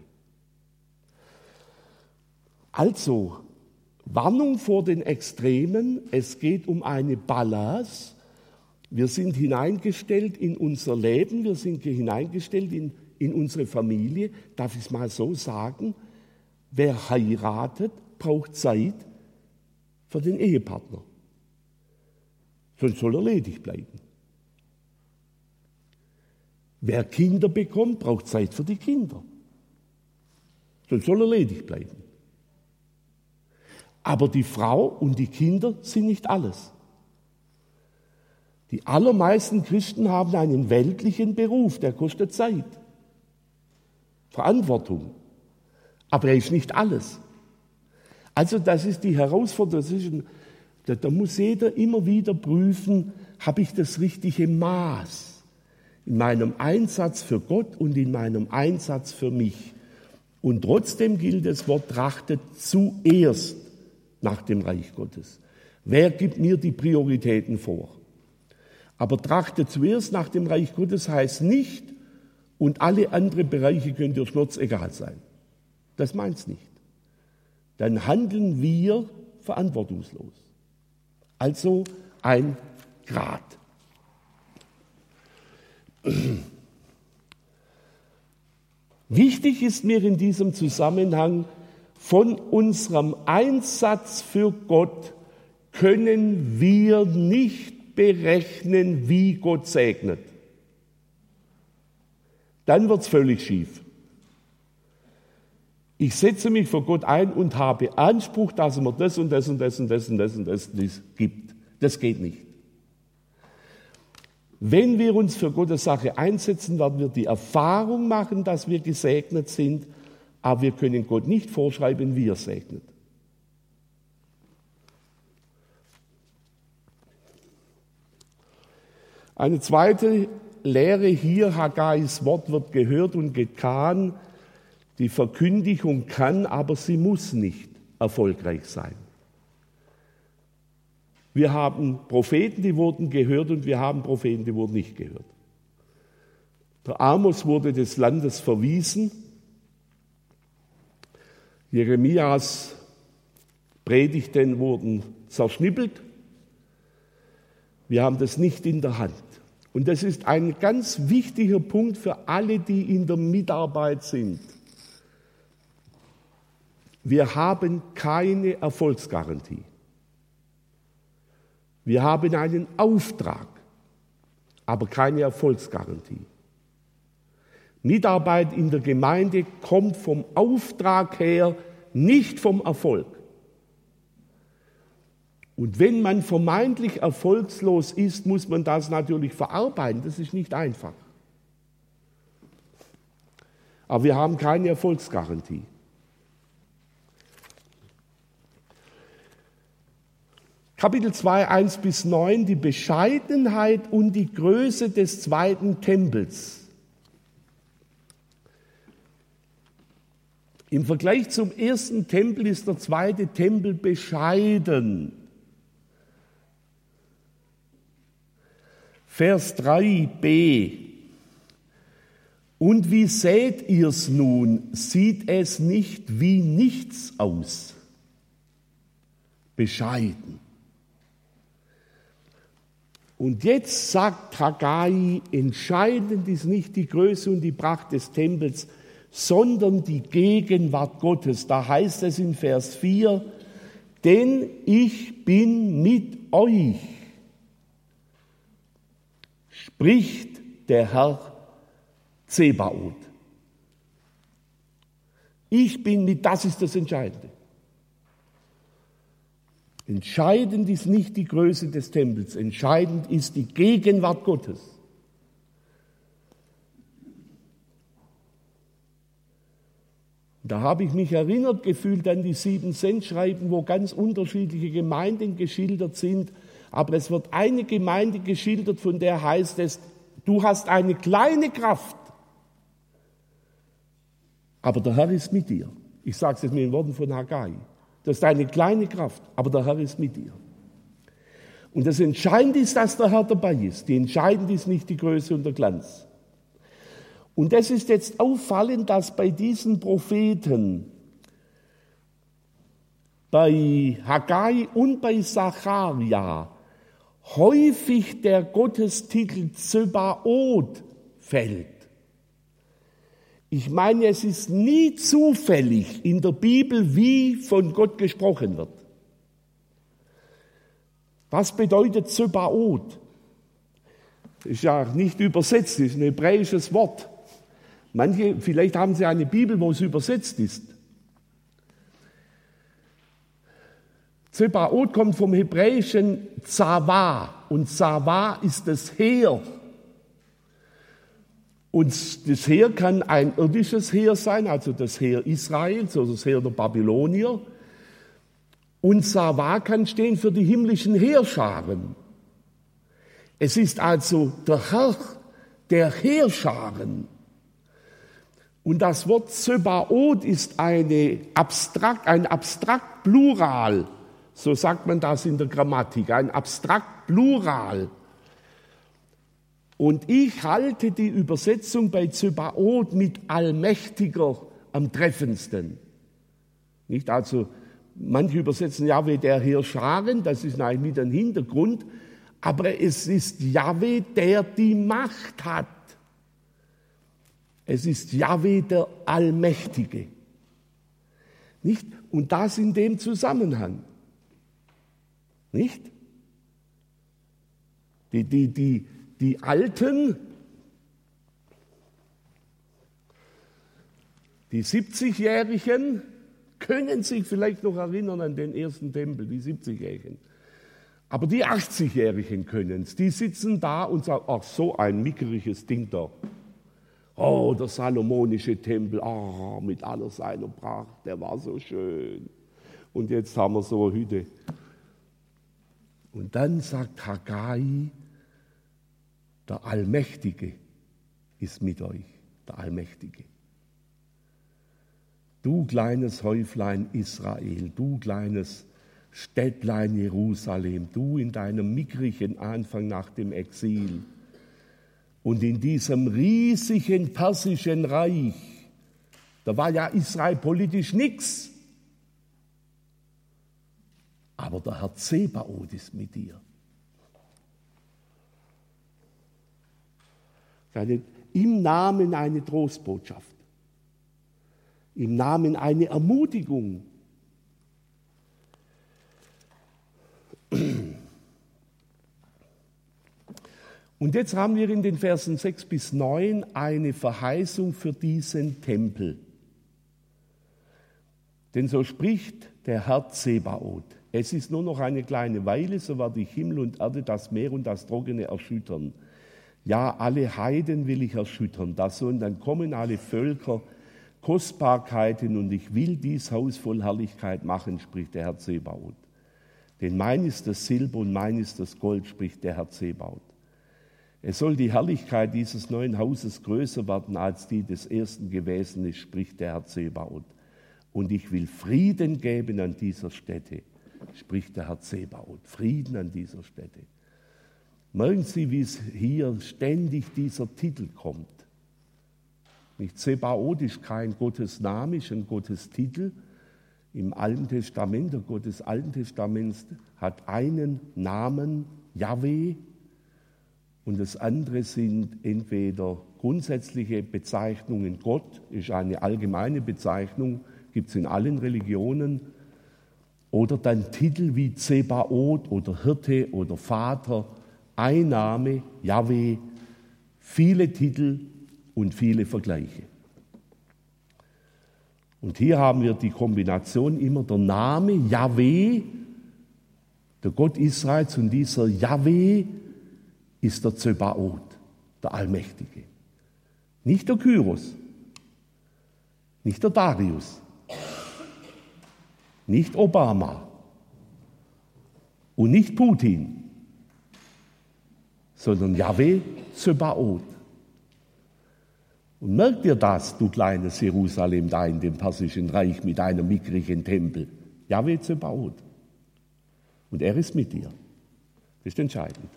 Also, Warnung vor den Extremen, es geht um eine Balance. Wir sind hineingestellt in unser Leben, wir sind hineingestellt in unsere Familie. Darf ich es mal so sagen? Wer heiratet, braucht Zeit für den Ehepartner. Sonst soll er ledig bleiben. Wer Kinder bekommt, braucht Zeit für die Kinder. Sonst soll er ledig bleiben. Aber die Frau und die Kinder sind nicht alles. Die allermeisten Christen haben einen weltlichen Beruf, der kostet Zeit, Verantwortung. Aber er ist nicht alles. Also das ist die Herausforderung. Da muss jeder immer wieder prüfen, habe ich das richtige Maß in meinem Einsatz für Gott und in meinem Einsatz für mich. Und trotzdem gilt das Wort, trachtet zuerst nach dem Reich Gottes. Wer gibt mir die Prioritäten vor? Aber trachtet zuerst nach dem Reich Gottes heißt nicht, und alle anderen Bereiche können dir schnurzegal sein. Das meint's nicht. Dann handeln wir verantwortungslos. Also ein Grat. Wichtig ist mir in diesem Zusammenhang, von unserem Einsatz für Gott können wir nicht nicht berechnen, wie Gott segnet. Dann wird es völlig schief. Ich setze mich vor Gott ein und habe Anspruch, dass er mir das und das und das und das und das und das gibt. Das geht nicht. Wenn wir uns für Gottes Sache einsetzen, werden wir die Erfahrung machen, dass wir gesegnet sind, aber wir können Gott nicht vorschreiben, wie er segnet. Eine zweite Lehre hier, Haggais Wort wird gehört und getan. Die Verkündigung kann, aber sie muss nicht erfolgreich sein. Wir haben Propheten, die wurden gehört, und wir haben Propheten, die wurden nicht gehört. Der Amos wurde des Landes verwiesen. Jeremias Predigten wurden zerschnippelt. Wir haben das nicht in der Hand. Und das ist ein ganz wichtiger Punkt für alle, die in der Mitarbeit sind. Wir haben keine Erfolgsgarantie. Wir haben einen Auftrag, aber keine Erfolgsgarantie. Mitarbeit in der Gemeinde kommt vom Auftrag her, nicht vom Erfolg. Und wenn man vermeintlich erfolgslos ist, muss man das natürlich verarbeiten. Das ist nicht einfach. Aber wir haben keine Erfolgsgarantie. Kapitel 2, 1-9, die Bescheidenheit und die Größe des zweiten Tempels. Im Vergleich zum ersten Tempel ist der zweite Tempel bescheiden. Vers 3b. Und wie seht ihr's nun? Sieht es nicht wie nichts aus? Bescheiden. Und jetzt sagt Haggai, entscheidend ist nicht die Größe und die Pracht des Tempels, sondern die Gegenwart Gottes. Da heißt es in Vers 4, denn ich bin mit euch, spricht der Herr Zebaoth. Ich bin mit, das ist das Entscheidende. Entscheidend ist nicht die Größe des Tempels, entscheidend ist die Gegenwart Gottes. Da habe ich mich erinnert gefühlt an die 7-Cent-Schreiben, wo ganz unterschiedliche Gemeinden geschildert sind. Aber es wird eine Gemeinde geschildert, von der heißt es, du hast eine kleine Kraft, aber der Herr ist mit dir. Ich sage es jetzt mit den Worten von Haggai. Du hast eine kleine Kraft, aber der Herr ist mit dir. Und das Entscheidende ist, dass der Herr dabei ist. Die Entscheidende ist nicht die Größe und der Glanz. Und es ist jetzt auffallend, dass bei diesen Propheten, bei Haggai und bei Sacharja, häufig der Gottestitel Zebaoth fällt. Ich meine, es ist nie zufällig in der Bibel, wie von Gott gesprochen wird. Was bedeutet Zebaoth? Ist ja nicht übersetzt, ist ein hebräisches Wort. Manche, vielleicht haben Sie eine Bibel, wo es übersetzt ist. Zebaoth kommt vom hebräischen Zawa und Zawa ist das Heer. Und das Heer kann ein irdisches Heer sein, also das Heer Israels oder das Heer der Babylonier. Und Zawa kann stehen für die himmlischen Heerscharen. Es ist also der Herr der Heerscharen. Und das Wort Zebaoth ist ein abstrakt Plural. So sagt man das in der Grammatik, ein abstrakt Plural. Und ich halte die Übersetzung bei Zebaoth mit Allmächtiger am treffendsten. Nicht also, manche übersetzen Jahwe der Heerscharen, das ist eigentlich mit einem Hintergrund, aber es ist Jahwe, der die Macht hat. Es ist Jahwe der Allmächtige. Nicht? Und das in dem Zusammenhang. Nicht? Die Alten, die 70-Jährigen, können sich vielleicht noch erinnern an den ersten Tempel, die 70-Jährigen. Aber die 80-Jährigen können es. Die sitzen da und sagen, ach, so ein mickriges Ding da. Oh, der salomonische Tempel, mit aller seiner Pracht, der war so schön. Und jetzt haben wir so eine Hütte. Und dann sagt Haggai, der Allmächtige ist mit euch, der Allmächtige. Du kleines Häuflein Israel, du kleines Städtlein Jerusalem, du in deinem mickrigen Anfang nach dem Exil und in diesem riesigen persischen Reich, da war ja Israel politisch nichts, aber der Herr Zebaoth ist mit dir. Im Namen eine Trostbotschaft, im Namen eine Ermutigung. Und jetzt haben wir in den Versen 6 bis 9 eine Verheißung für diesen Tempel. Denn so spricht der Herr Zebaoth. Es ist nur noch eine kleine Weile, so werde ich Himmel und Erde, das Meer und das Trockene erschüttern. Ja, alle Heiden will ich erschüttern. Da sollen dann kommen alle Völker, Kostbarkeiten, und ich will dies Haus voll Herrlichkeit machen, spricht der Herr Zebaoth. Denn mein ist das Silber und mein ist das Gold, spricht der Herr Zebaoth. Es soll die Herrlichkeit dieses neuen Hauses größer werden als die des ersten gewesen ist, spricht der Herr Zebaoth. Und ich will Frieden geben an dieser Stätte, spricht der Herr Zebaoth. Frieden an dieser Stätte. Merken Sie, wie es hier ständig dieser Titel kommt. Nicht Zebaoth ist kein Gottesname, ist ein Gottestitel. Im Alten Testament, der Gott des Alten Testaments hat einen Namen, Jahwe, und das andere sind entweder grundsätzliche Bezeichnungen. Gott ist eine allgemeine Bezeichnung, gibt es in allen Religionen, oder dann Titel wie Zebaoth oder Hirte oder Vater, ein Name, Jahwe, viele Titel und viele Vergleiche. Und hier haben wir die Kombination immer der Name Jahwe, der Gott Israels, und dieser Jahwe ist der Zebaoth, der Allmächtige. Nicht der Kyros, nicht der Darius, nicht Obama und nicht Putin, sondern Jahwe Zebaoth. Und merkt ihr das, du kleines Jerusalem da in dem persischen Reich mit einem mickrigen Tempel? Jahwe Zebaoth. Und er ist mit dir. Das ist entscheidend.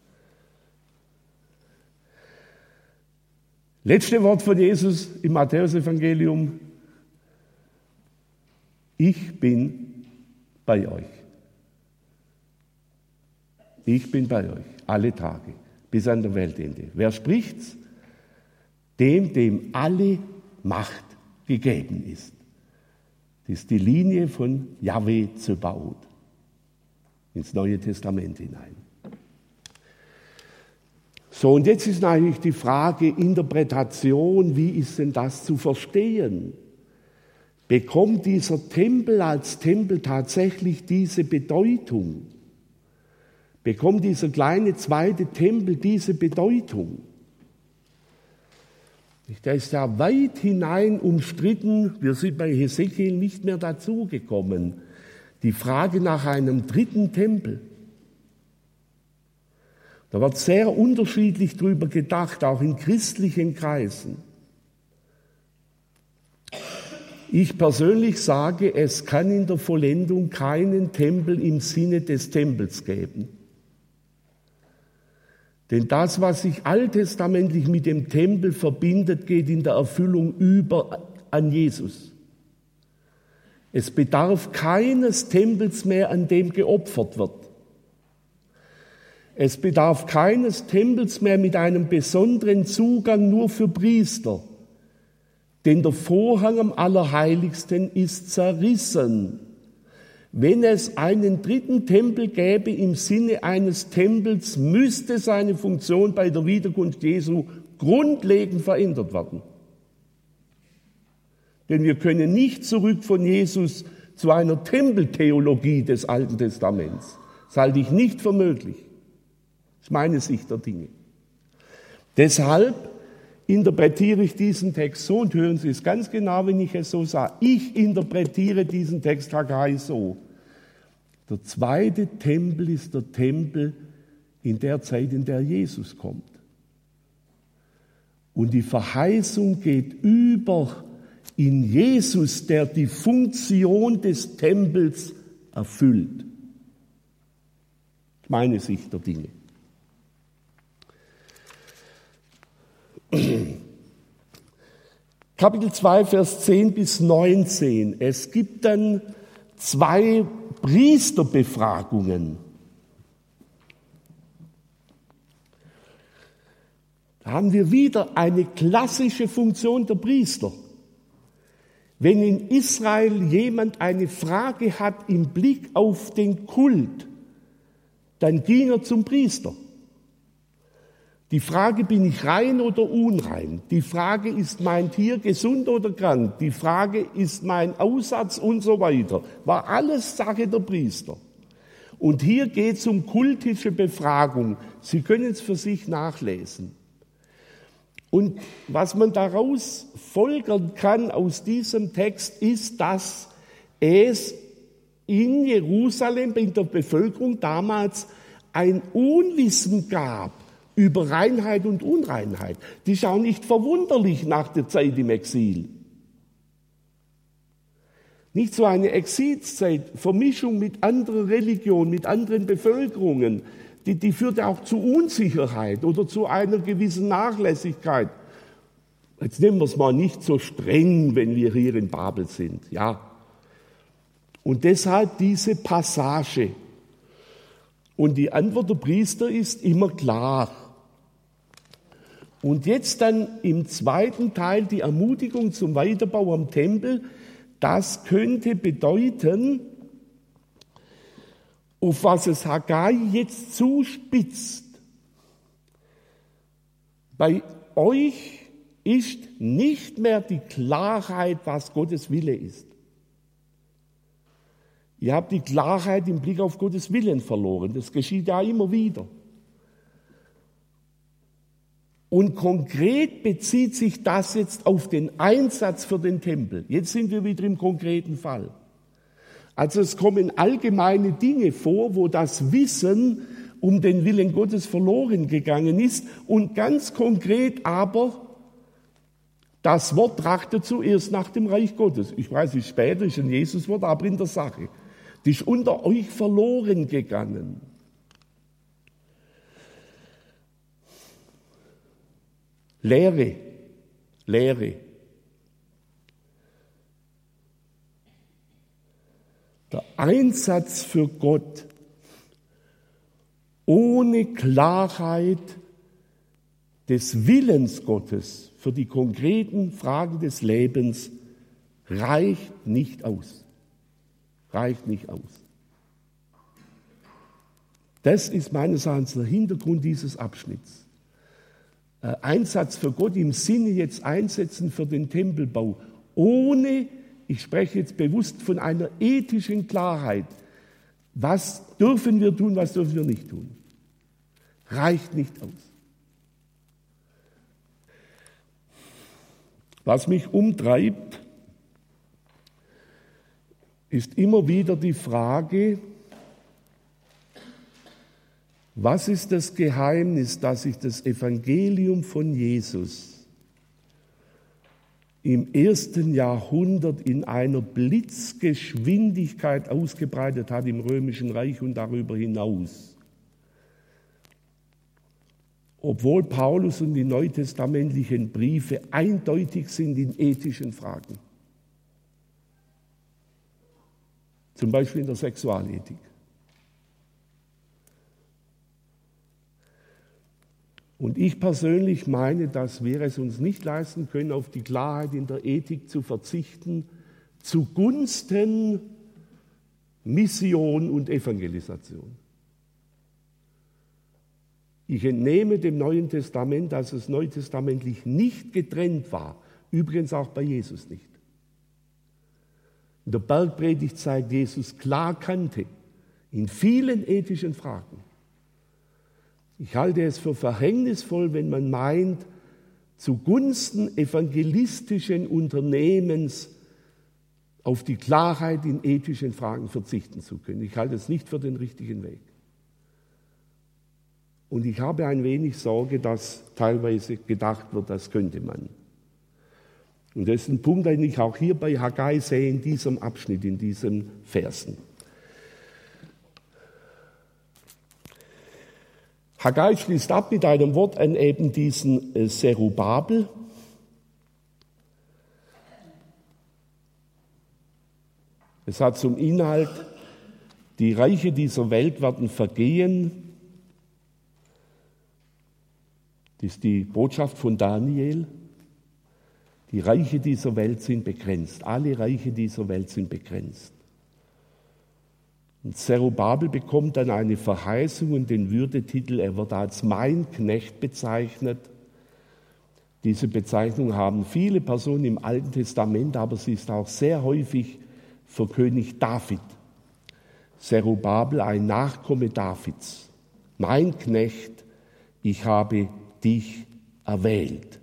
Letzte Wort von Jesus im Matthäus-Evangelium. Ich bin bei euch. Ich bin bei euch, alle Tage, bis an der Weltende. Wer spricht's? Dem alle Macht gegeben ist. Das ist die Linie von Jahwe Zebaoth ins Neue Testament hinein. So, und jetzt ist eigentlich die Frage Interpretation, wie ist denn das zu verstehen? Bekommt dieser Tempel als Tempel tatsächlich diese Bedeutung? Bekommt dieser kleine zweite Tempel diese Bedeutung? Der ist ja weit hinein umstritten. Wir sind bei Hesekiel nicht mehr dazugekommen. Die Frage nach einem dritten Tempel. Da wird sehr unterschiedlich drüber gedacht, auch in christlichen Kreisen. Ich persönlich sage, es kann in der Vollendung keinen Tempel im Sinne des Tempels geben. Denn das, was sich alttestamentlich mit dem Tempel verbindet, geht in der Erfüllung über an Jesus. Es bedarf keines Tempels mehr, an dem geopfert wird. Es bedarf keines Tempels mehr mit einem besonderen Zugang nur für Priester. Denn der Vorhang am Allerheiligsten ist zerrissen. Wenn es einen dritten Tempel gäbe im Sinne eines Tempels, müsste seine Funktion bei der Wiederkunft Jesu grundlegend verändert werden. Denn wir können nicht zurück von Jesus zu einer Tempeltheologie des Alten Testaments. Das halte ich nicht für möglich. Das ist meine Sicht der Dinge. Deshalb interpretiere ich diesen Text so, und hören Sie es ganz genau, wenn ich es so sage. Ich interpretiere diesen Text Haggai so. Der zweite Tempel ist der Tempel in der Zeit, in der Jesus kommt. Und die Verheißung geht über in Jesus, der die Funktion des Tempels erfüllt. Meine Sicht der Dinge. Kapitel 2, Vers 10 bis 19. Es gibt dann 2 Priesterbefragungen. Da haben wir wieder eine klassische Funktion der Priester. Wenn in Israel jemand eine Frage hat im Blick auf den Kult, dann ging er zum Priester. Die Frage, bin ich rein oder unrein? Die Frage, ist mein Tier gesund oder krank? Die Frage, ist mein Aussatz und so weiter. War alles Sache der Priester. Und hier geht es um kultische Befragung. Sie können es für sich nachlesen. Und was man daraus folgern kann aus diesem Text ist, dass es in Jerusalem, in der Bevölkerung damals, ein Unwissen gab über Reinheit und Unreinheit. Das ist auch nicht verwunderlich nach der Zeit im Exil. Nicht so eine Exilszeit, Vermischung mit anderen Religionen, mit anderen Bevölkerungen, die führt auch zu Unsicherheit oder zu einer gewissen Nachlässigkeit. Jetzt nehmen wir es mal nicht so streng, wenn wir hier in Babel sind, ja. Und deshalb diese Passage. Und die Antwort der Priester ist immer klar. Und jetzt dann im zweiten Teil die Ermutigung zum Weiterbau am Tempel. Das könnte bedeuten, auf was es Haggai jetzt zuspitzt. Bei euch ist nicht mehr die Klarheit, was Gottes Wille ist. Ihr habt die Klarheit im Blick auf Gottes Willen verloren. Das geschieht ja immer wieder. Und konkret bezieht sich das jetzt auf den Einsatz für den Tempel. Jetzt sind wir wieder im konkreten Fall. Also es kommen allgemeine Dinge vor, wo das Wissen um den Willen Gottes verloren gegangen ist. Und ganz konkret aber, das Wort trachtet zuerst nach dem Reich Gottes. Ich weiß, wie später ist ein Jesuswort, aber in der Sache. Das ist unter euch verloren gegangen. Lehre. Der Einsatz für Gott ohne Klarheit des Willens Gottes für die konkreten Fragen des Lebens reicht nicht aus. Reicht nicht aus. Das ist meines Erachtens der Hintergrund dieses Abschnitts. Einsatz für Gott im Sinne jetzt einsetzen für den Tempelbau, ohne, ich spreche jetzt bewusst von einer ethischen Klarheit, was dürfen wir tun, was dürfen wir nicht tun, reicht nicht aus. Was mich umtreibt, ist immer wieder die Frage, was ist das Geheimnis, dass sich das Evangelium von Jesus im 1. Jahrhundert in einer Blitzgeschwindigkeit ausgebreitet hat im Römischen Reich und darüber hinaus? Obwohl Paulus und die neutestamentlichen Briefe eindeutig sind in ethischen Fragen. Zum Beispiel in der Sexualethik. Und ich persönlich meine, dass wir es uns nicht leisten können, auf die Klarheit in der Ethik zu verzichten, zugunsten Mission und Evangelisation. Ich entnehme dem Neuen Testament, dass es neutestamentlich nicht getrennt war, übrigens auch bei Jesus nicht. In der Bergpredigt zeigt Jesus klar Kante in vielen ethischen Fragen. Ich halte es für verhängnisvoll, wenn man meint, zugunsten evangelistischen Unternehmens auf die Klarheit in ethischen Fragen verzichten zu können. Ich halte es nicht für den richtigen Weg. Und ich habe ein wenig Sorge, dass teilweise gedacht wird, das könnte man. Und das ist ein Punkt, den ich auch hier bei Haggai sehe, in diesem Abschnitt, in diesen Versen. Haggai schließt ab mit einem Wort an eben diesen Zerubabel. Es hat zum Inhalt, die Reiche dieser Welt werden vergehen. Das ist die Botschaft von Daniel. Die Reiche dieser Welt sind begrenzt. Alle Reiche dieser Welt sind begrenzt. Und Zerubabel bekommt dann eine Verheißung und den Würdetitel, er wird als mein Knecht bezeichnet. Diese Bezeichnung haben viele Personen im Alten Testament, aber sie ist auch sehr häufig für König David. Zerubabel, ein Nachkomme Davids. Mein Knecht, ich habe dich erwählt.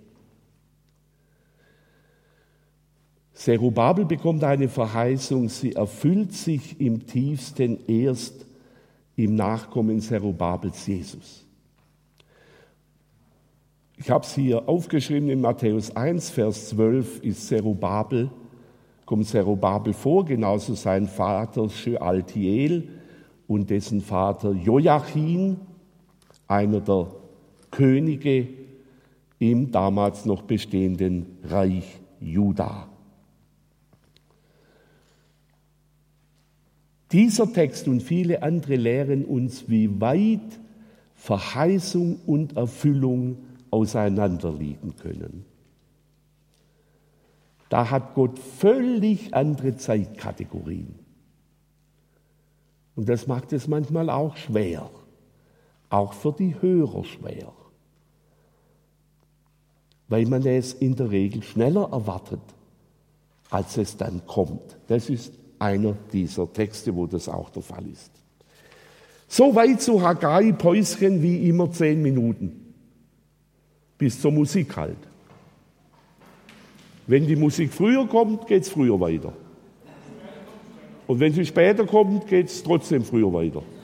Zerubabel bekommt eine Verheißung, sie erfüllt sich im tiefsten erst im Nachkommen Zerubabels Jesus. Ich habe es hier aufgeschrieben, in Matthäus 1, Vers 12 kommt Zerubabel vor, genauso sein Vater Shealtiel und dessen Vater Joachim, einer der Könige im damals noch bestehenden Reich Juda. Dieser Text und viele andere lehren uns, wie weit Verheißung und Erfüllung auseinanderliegen können. Da hat Gott völlig andere Zeitkategorien. Und das macht es manchmal auch schwer, auch für die Hörer schwer, weil man es in der Regel schneller erwartet, als es dann kommt. Das ist einer dieser Texte, wo das auch der Fall ist. Soweit zu Haggai, Päuschen wie immer 10 Minuten. Bis zur Musik halt. Wenn die Musik früher kommt, geht es früher weiter. Und wenn sie später kommt, geht es trotzdem früher weiter.